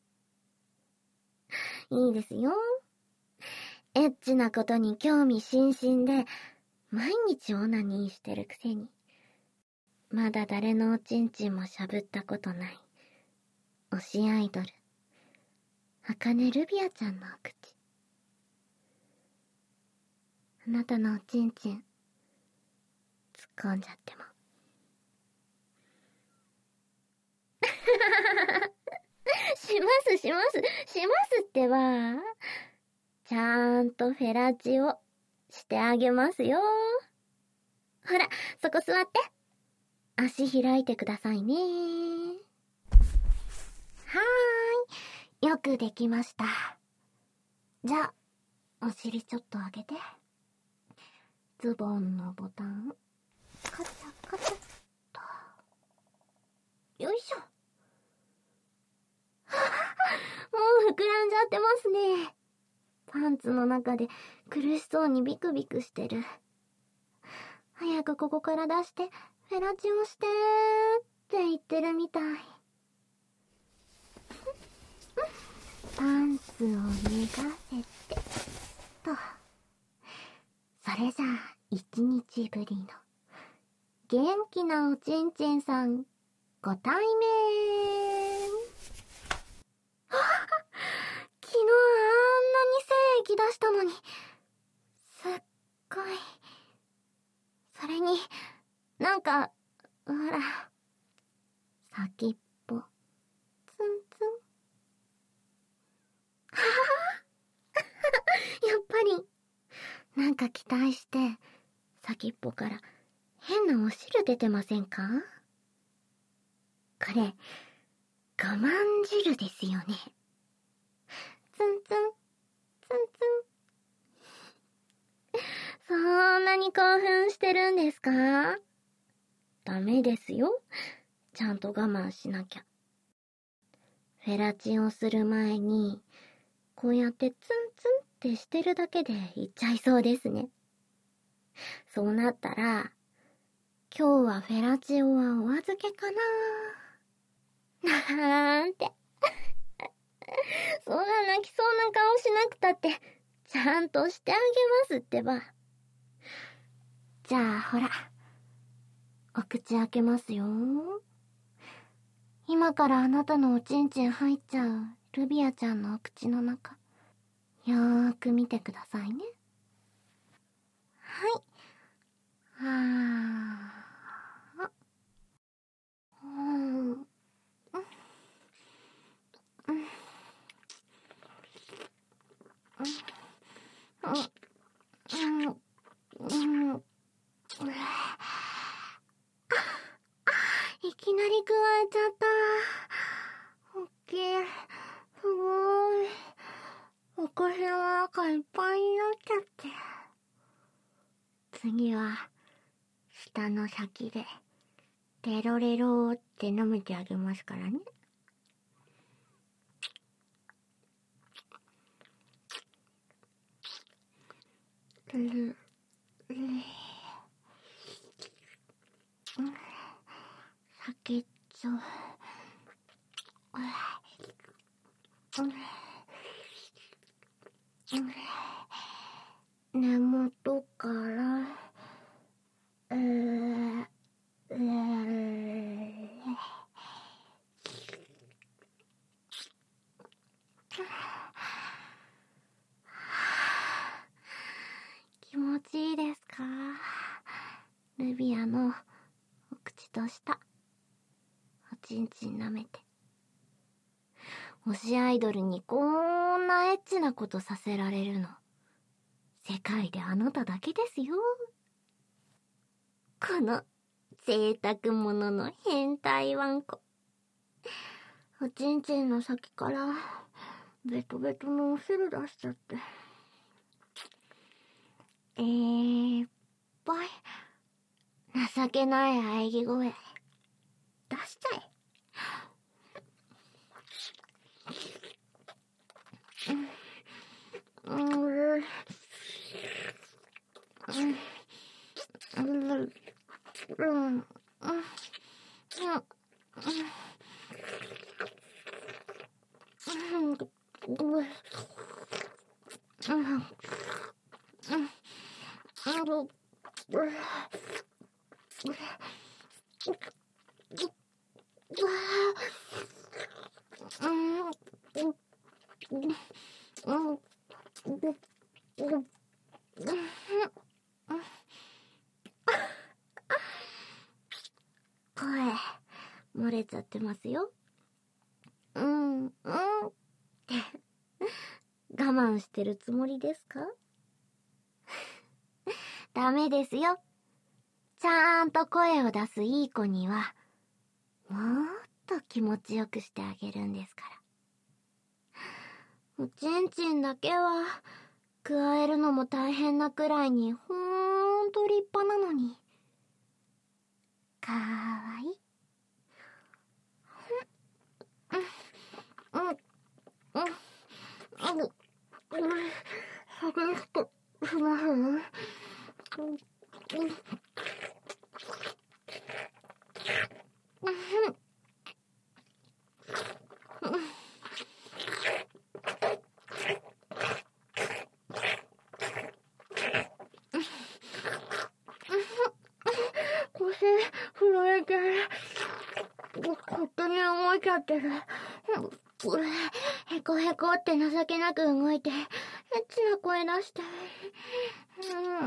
いいですよ。エッチなことに興味津々で、毎日オナニーしてるくせに、まだ誰のおちんちんもしゃぶったことない、推しアイドル、茜ルビアちゃんのお口。あなたのおちんちん、突っ込んじゃっても。しますしますしますってば。ちゃんとフェラチオしてあげますよ。ほら、そこ座って。足開いてくださいね。はよくできました。じゃあ、お尻ちょっと上げて。ズボンのボタン、カチャカチャっと。よいしょ。もう膨らんじゃってますね。パンツの中で苦しそうにビクビクしてる。早くここから出して、フェラチオしてーって言ってるみたい。パンツを脱がせて、と。それじゃあ、一日ぶりの、元気なおちんちんさん、ご対面。昨日あんなに精液出したのに、すっごい。それに、なんか、ほら、先っぽ、ツンツン。はははやっぱり、なんか期待して、先っぽから変なお汁出てませんか？これ、我慢汁ですよね。ツンツン、ツンツン。そんなに興奮してるんですか？ダメですよ。ちゃんと我慢しなきゃ。フェラチオする前に、こうやってツンツンってしてるだけでいっちゃいそうですね。そうなったら、今日はフェラチオはお預けかななーんて。そんな泣きそうな顔しなくたって、ちゃんとしてあげますってば。じゃあ、ほら。お口開けますよ。今からあなたのおちんちん入っちゃうルビアちゃんのお口の中。よーく見てくださいね。はい。はー。うん。うん。うん。うん。うん。いきなり加えちゃった。おっきい。すごい。お口の中いっぱいになっちゃって。次は、舌の先で、テロレローって舐めてあげますからね。うん。うん。先っちょ。根元から、えー、えー、気持ちいいですか？ルビアのお口と舌、おちんちん舐めて。推しアイドルにこんなエッチなことさせられるの、世界であなただけですよ。この贅沢者の変態ワンコ。おちんちんの先からベトベトのお汁出しちゃって。えー、いっぱい情けない喘ぎ声出しちゃえ。うん。うん。うん。うん。うん。声漏れちゃってますよ。うん、うんって我慢してるつもりですか？ダメですよ。ちゃんと声を出すいい子には、もっと気持ちよくしてあげるんですから。 おちんちんだけは、加えるのも大変なくらいにほーんと立派なのに。かわいい。うん、うん、うん、うん、うん、激しくしますね。うん、うん。腰震えてる。勝手に動いちゃってる。へこへこって情けなく動いて、エッチな声出して。うん。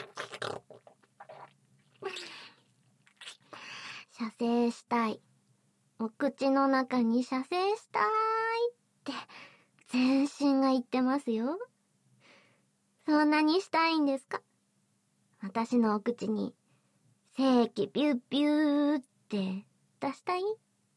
射精したい。お口の中に射精したいって全身が言ってますよ。そんなにしたいんですか？私のお口に精液ビュービューって出したい？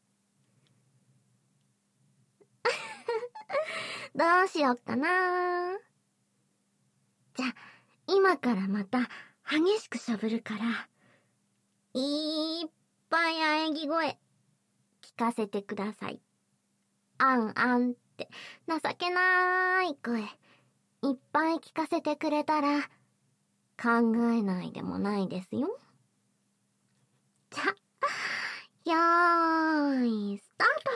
どうしよっかな。じゃあ、今からまた激しくしゃぶるから、いっぱい喘ぎ声聞かせてください。あんあんって情けなーい声いっぱい聞かせてくれたら考えないでもないですよ。じゃ、よーいスタート。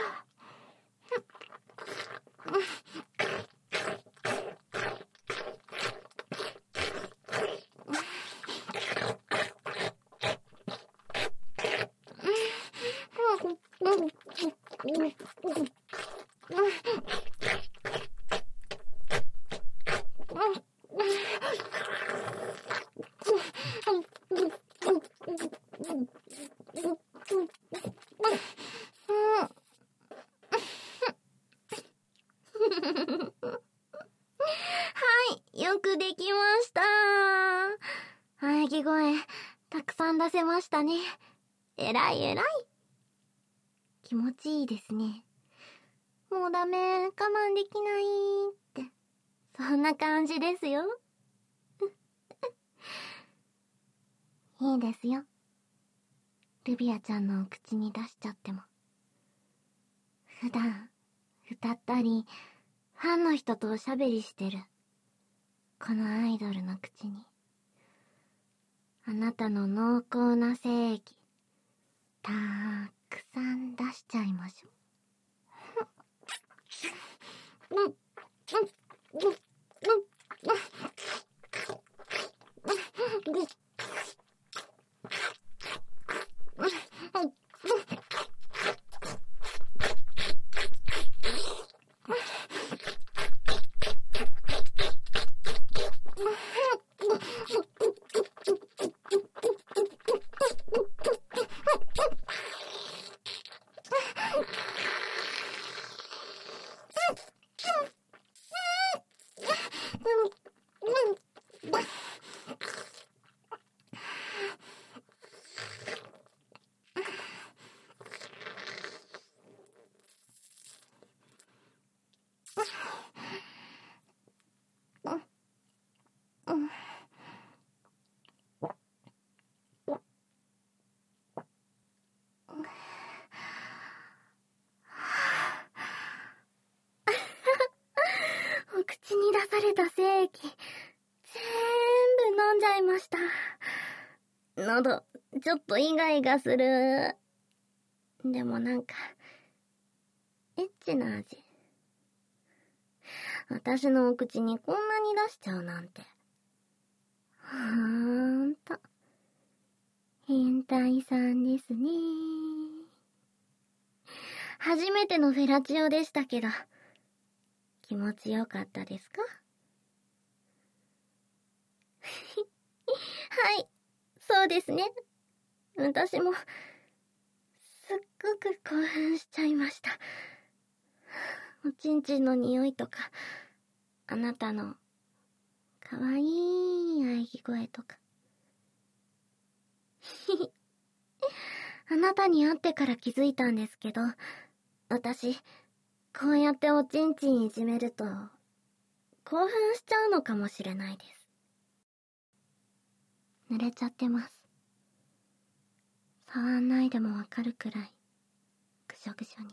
はい、よくできました。喘ぎ声、たくさん出せましたね。えらいえらい。気持ちいいですね。もうダメ、我慢できないって。そんな感じですよ。いいですよ。ルビアちゃんのお口に出しちゃっても。普段、歌ったり、ファンの人とおしゃべりしてる。このアイドルの口に。あなたの濃厚な精液、たくさん出しちゃいましょう。うん、うん、うん、うん、うん、うん。お口に出された精液、全部飲んじゃいました。喉、ちょっとイガイガする。でもなんか、エッチな味。私のお口にこんなに出しちゃうなんて。ほーんと、変態さんですね。初めてのフェラチオでしたけど、気持ちよかったですか？はい、そうですね。私も、すっごく興奮しちゃいました。おちんちんの匂いとか、あなたの、かわいい喘ぎ声とか。あなたに会ってから気づいたんですけど、私、 こうやっておちんちんいじめると、興奮しちゃうのかもしれないです。濡れちゃってます。触んないでもわかるくらい、ぐしょぐしょに。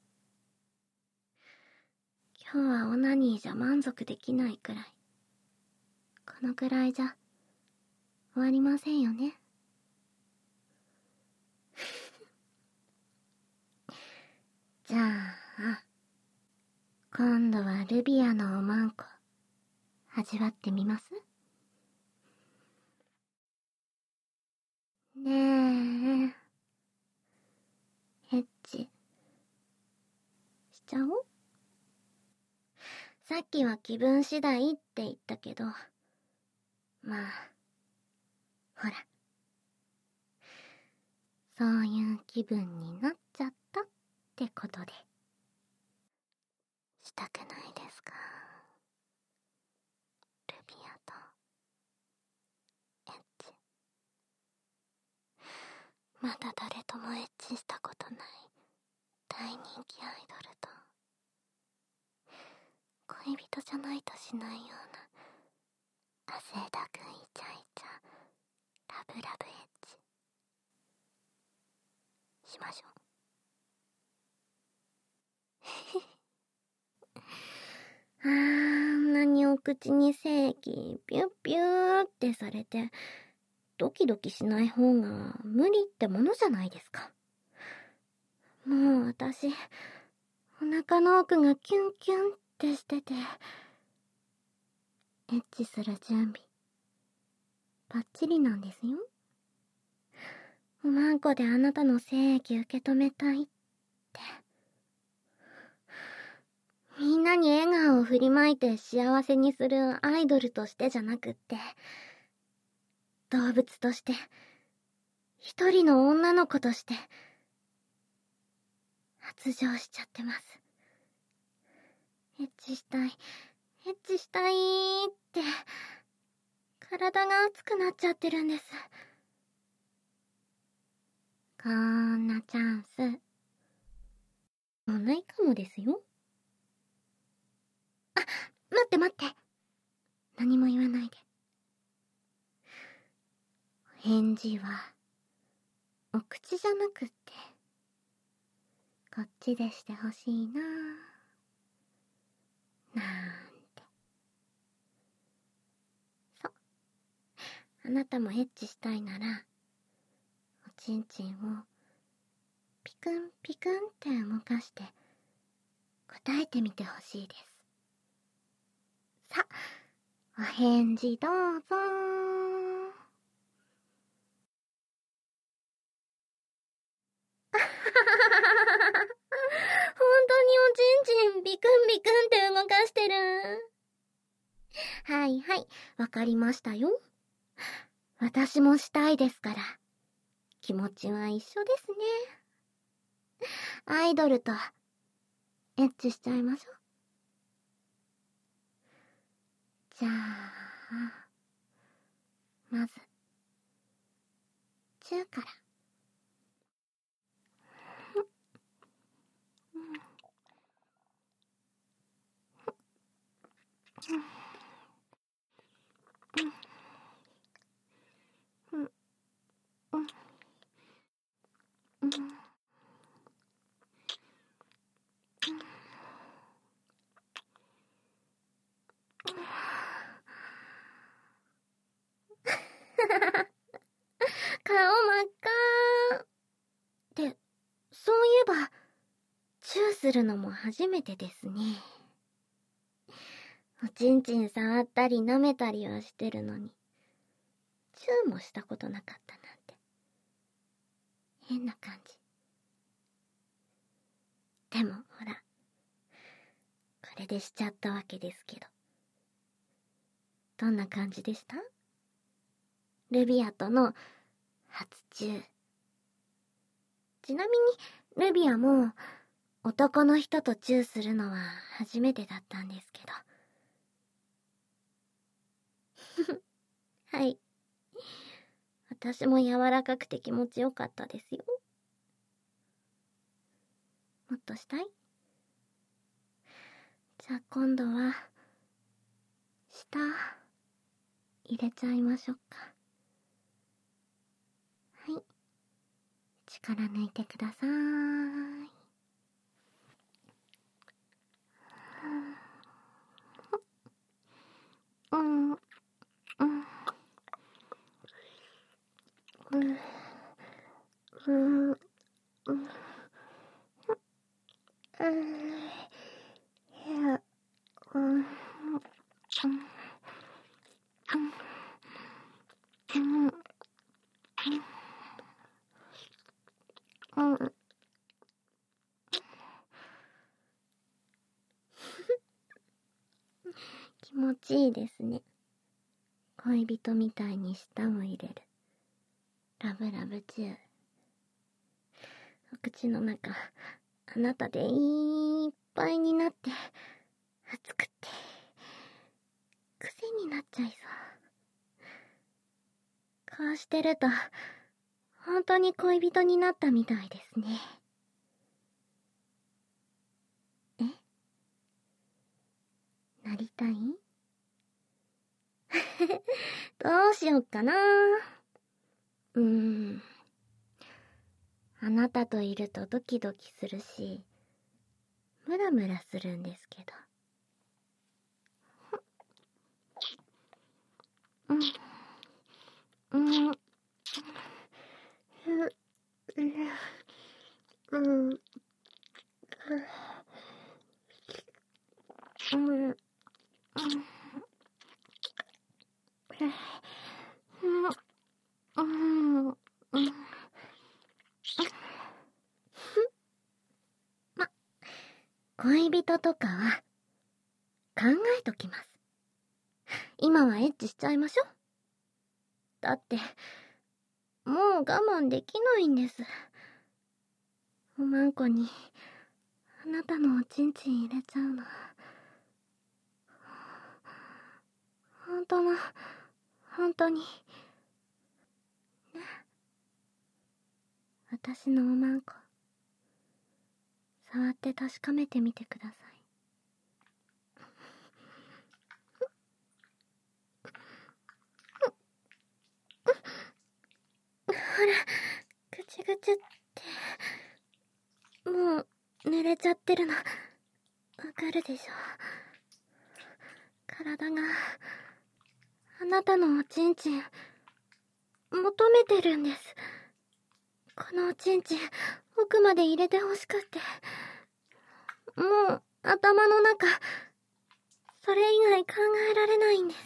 今日はオナニーじゃ満足できないくらい。このくらいじゃ、終わりませんよね。じゃあ、今度はルビアのおまんこ、味わってみます？ねえ、エッチ、しちゃおう？さっきは気分次第って言ったけど、まあ、ほら、そういう気分になっちゃったってことで、したくないですか？ルビアと、エッチ。まだ誰ともエッチしたことない大人気アイドルと、恋人じゃないとしないような汗だくイチャイチャラブラブエッチしましょう。あんなにお口に精液ピュッピューってされてドキドキしない方が無理ってものじゃないですか。もう私お腹の奥がキュンキュンってしてて、エッチする準備バッチリなんですよ。おまんこであなたの精液受け止めたいって。みんなに笑顔を振りまいて幸せにするアイドルとしてじゃなくって、動物として、一人の女の子として、発情しちゃってます。エッチしたい、エッチしたいーって、体が熱くなっちゃってるんです。こんなチャンス、もうないかもですよ。あ、待って待って。何も言わないで。お返事は、お口じゃなくって、こっちでしてほしいなぁ、なんて。そう。あなたもエッチしたいなら、おちんちんを、ピクンピクンって動かして、答えてみてほしいです。さ、お返事どうぞー。本当におちんちんビクンビクンって動かしてる。はいはい、わかりましたよ。私もしたいですから。気持ちは一緒ですね。アイドルとエッチしちゃいましょう。じゃあ、まず、チューから。顔真っ赤ー。って、そういえば、チューするのも初めてですね。おちんちん触ったり舐めたりはしてるのに、チューもしたことなかったなんて。変な感じ。でもほら、これでしちゃったわけですけど。どんな感じでした？ルビアとの初チュー。ちなみに、ルビアも男の人とチューするのは初めてだったんですけど。はい。私も柔らかくて気持ちよかったですよ。もっとしたい？ じゃあ今度は、舌、入れちゃいましょうか。はい。力抜いてくださーい。うん、うん、うん、うん、うん、うん、うん、うん、うん。気持ちいいですね。恋人みたいに舌を入れる。ラブラブチュー。お口の中、あなたでいっぱいになって、熱くって、癖になっちゃいそう。こうしてると、本当に恋人になったみたいですね。え？なりたい？どうしよっかな。うーん。あなたといるとドキドキするし、ムラムラするんですけど。うん。うん。うん。うん。うん。うん。うん。ま、恋人とかは、考えときます。今はエッチしちゃいましょ。だって、もう我慢できないんです。おまんこに、あなたのおちんちん入れちゃうの。本当の、本当に。ね。私のおまんこ。触って確かめてみてください。ほら、ぐちぐちって。もう、濡れちゃってるの、わかるでしょ。体が、あなたのおちんちん、求めてるんです。このおちんちん、奥まで入れてほしくって。もう、頭の中、それ以外考えられないんです。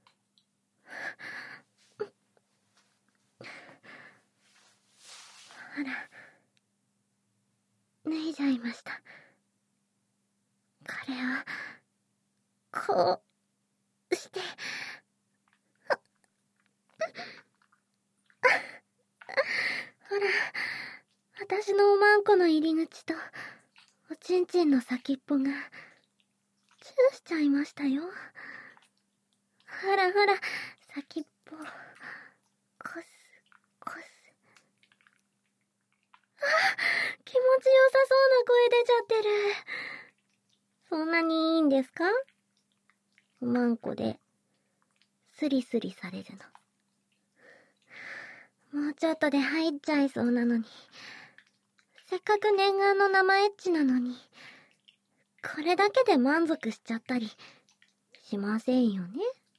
ほら、脱いじゃいました。これを、こう、して、ほら、私のおまんこの入り口と、おちんちんの先っぽが、チューしちゃいましたよ。ほらほら、先っぽ、こす、こす。あ、気持ちよさそうな声出ちゃってる。そんなにいいんですか？おまんこで、スリスリされるの。もうちょっとで入っちゃいそうなのに。せっかく念願の生エッチなのに、これだけで満足しちゃったり、しませんよね。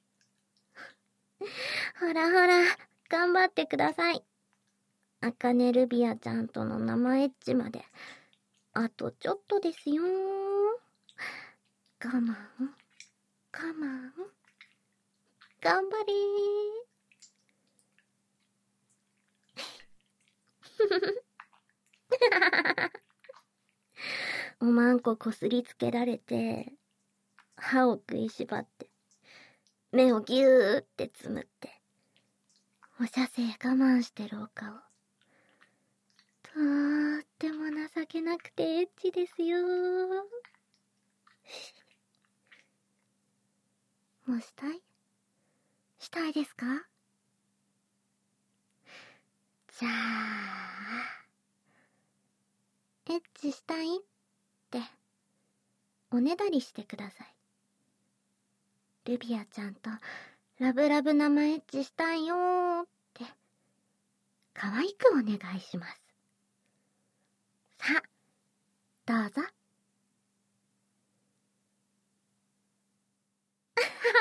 ほらほら、頑張ってください。アカネルビアちゃんとの生エッチまで、あとちょっとですよー。我慢、我慢、頑張れー。おまんここすりつけられて、歯を食いしばって、目をぎゅーってつむって、お射精我慢してるお顔。とーっても情けなくてエッチですよー。もうしたい？したいですか？じゃあ、エッチしたいっておねだりしてください。ルビアちゃんとラブラブ生エッチしたいよーって、可愛くお願いします。さあ、どうぞ。は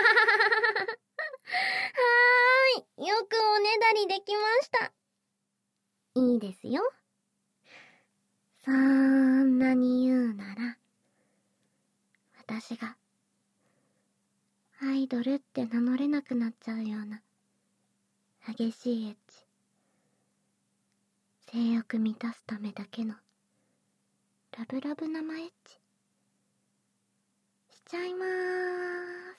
ーい、よくおねだりできました。いいですよ。そんなに言うなら、私がアイドルって名乗れなくなっちゃうような激しいエッチ、性欲満たすためだけのラブラブ生エッチしちゃいまーす。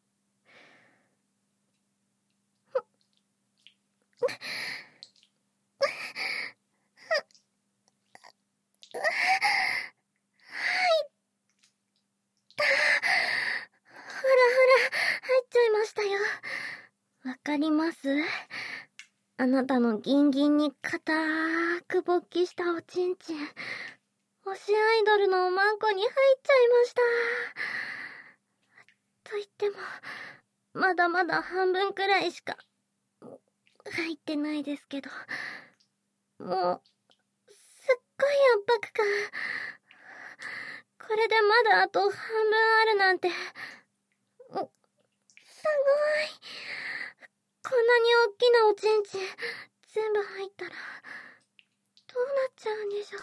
わかります？あなたのギンギンに固く勃起したおちんちん、推しアイドルのおまんこに入っちゃいました。と言っても、まだまだ半分くらいしか入ってないですけど、もう、すっごい圧迫感。これでまだあと半分あるなんて、すごい。こんなに大きなおちんちん全部入ったらどうなっちゃうんでしょう。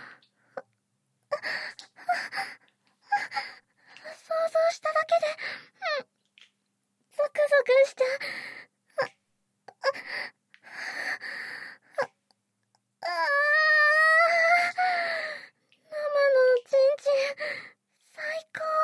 想像しただけで、うん、ゾクゾクしちゃう。あー、生のおちんちん最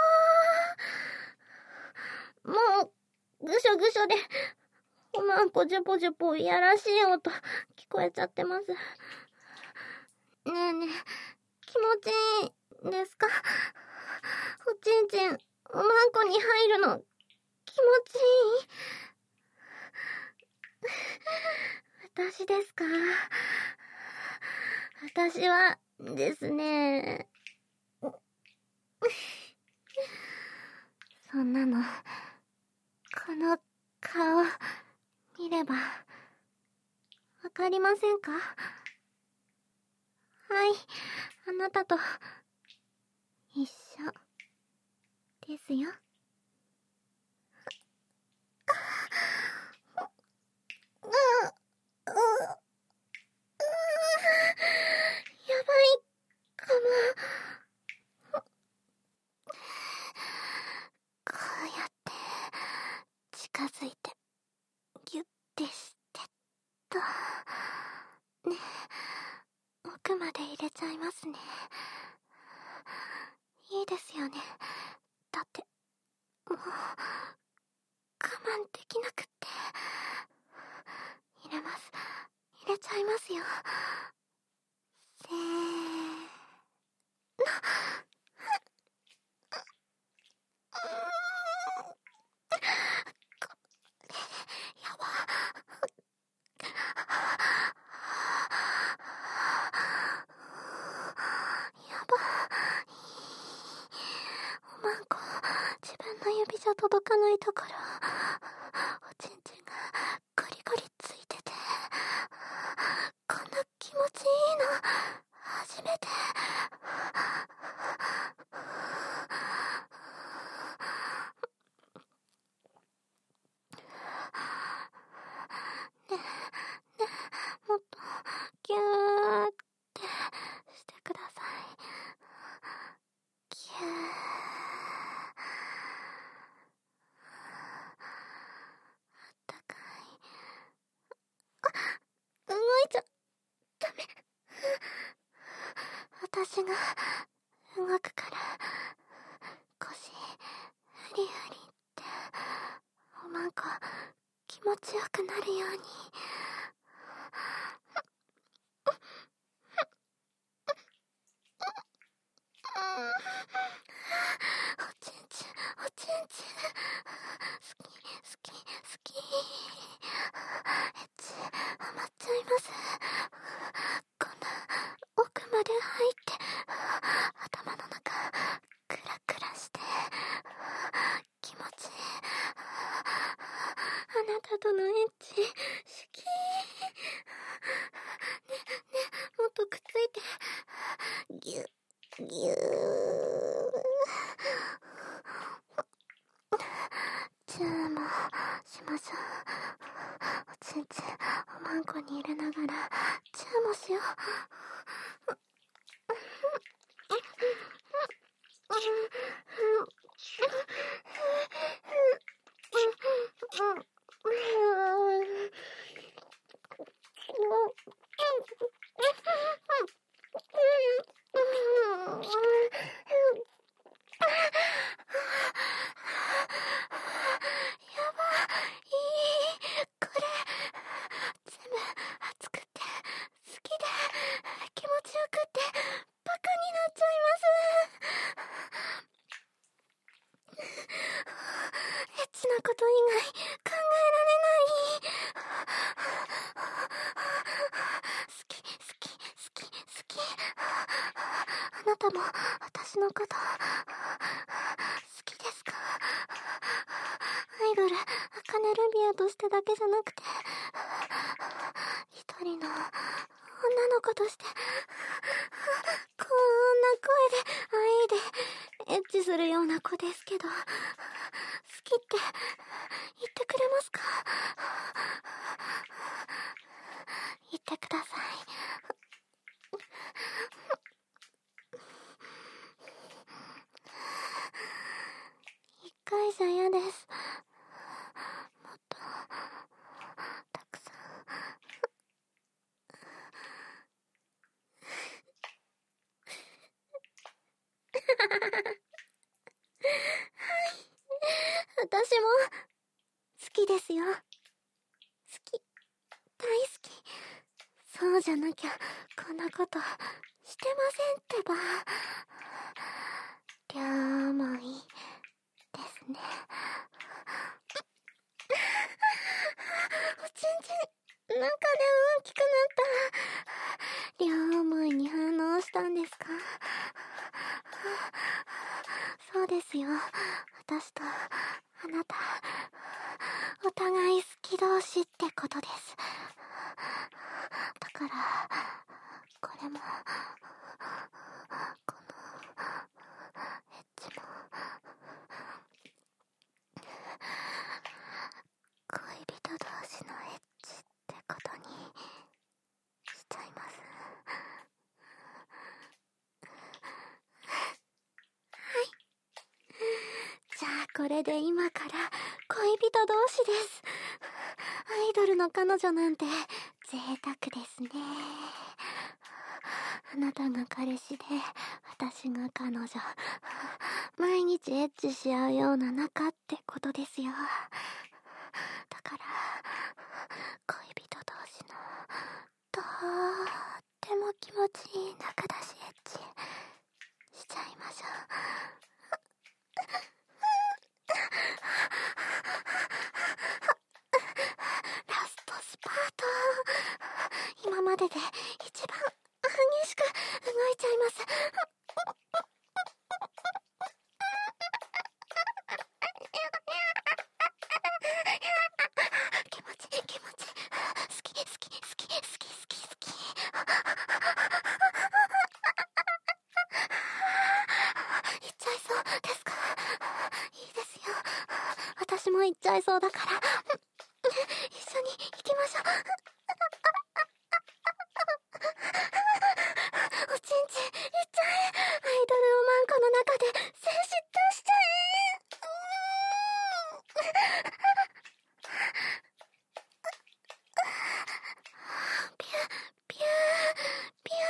高。もうぐしょぐしょでおまんこジュポジュポいやらしい音聞こえちゃってます。ねえねえ、気持ちいいですか？おちんちんおまんこに入るの気持ちいい？私ですか？私はですね、そんなのこの顔見ればわかりませんか？はい、あなたと一緒ですよ。うん、うん、やばいかも。こうやって近づいてギュッてしてっとね、奥まで入れちゃいますね。いいですよね。だってもう我慢できなくって。入れます。入れちゃいますよ。せーの。やば。やば。おまんこ、自分の指じゃ届かないところ、おちんちんがゴリゴリついてて、こんな気持ちいいの初めて。ね、ね、もっとギューってしてください。ギュー。あったかい。あ、動いちゃダメ。私が動くから腰フリフリっておまんこ気持ちよくなるように。おちんちんおちんちん好き好き好き。エッチハマっちゃいます。こんな奥まで入って頭の中クラクラなたとのエッチ、好き。ね、ね、もっとくっついて。ぎゅ、ぎゅー。チューもしましょう。おちんちん、おまんこに入れながら、チューもしよう。私のこと好きですか？アイドル、アカネルビアとしてだけじゃなくて、一人の女の子として、こんな声で、愛で、エッチするような子ですけど、好きって言ってくれますか？言ってください。一回じゃ嫌です。もっとたくさん。私も好きですよ。好き、大好き。そうじゃなきゃこんなことしてませんってば。両思いですね。おちんちん、なんかね、大きくなった。両思いに反応したんですか？そうですよ。私とあなた、お互い好き同士ってことです。だから、これも、この、エッチも、恋人同士のエッチってことにしちゃいます。はい。じゃあこれで今から恋人同士です。アイドルの彼女なんて贅沢ですね。あなたが彼氏で私が彼女、毎日エッチし合うような仲ってことですよ。だから恋人同士のとっても気持ちいい仲出しエッチしちゃいましょう。ラストスパート。今までで一番激しく動いちゃいます。気持ちいい気持ちいい。好き好き好き好き好き好き。行っちゃいそうですか？いいですよ。私も行っちゃいそうだから。一緒に行きましょう。おちんちん行っちゃえ。アイドルおまんこの中で精子出しちゃえ。ピューピューピュー。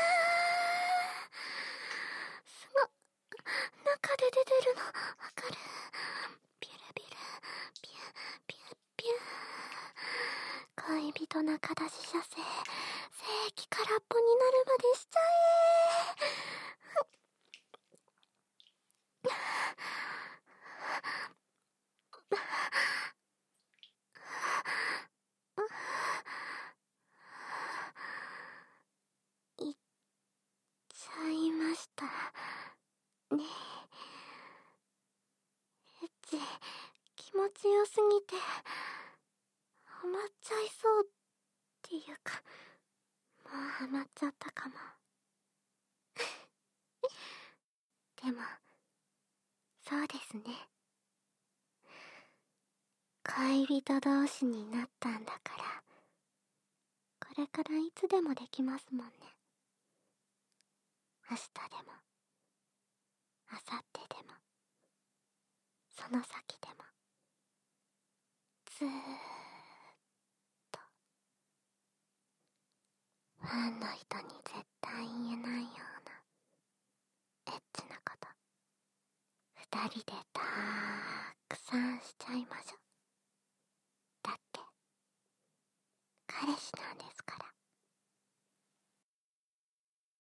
すごっ。中で出てるのわかる？ピュルピュルピューピューピュー。恋人仲出し射精、精液空っぽになるまでしちゃえ。いっちゃいましたね。エッチ気持ちよすぎてハマっちゃいそうっていうか、もうハマっちゃったかも。でも、そうですね。恋人同士になったんだから、これからいつでもできますもんね。明日でも、明後日でも、その先でも、ずーっと。ファンの人に絶対言えないような、エッチなこと、二人でたーくさんしちゃいましょ。だって、彼氏なんです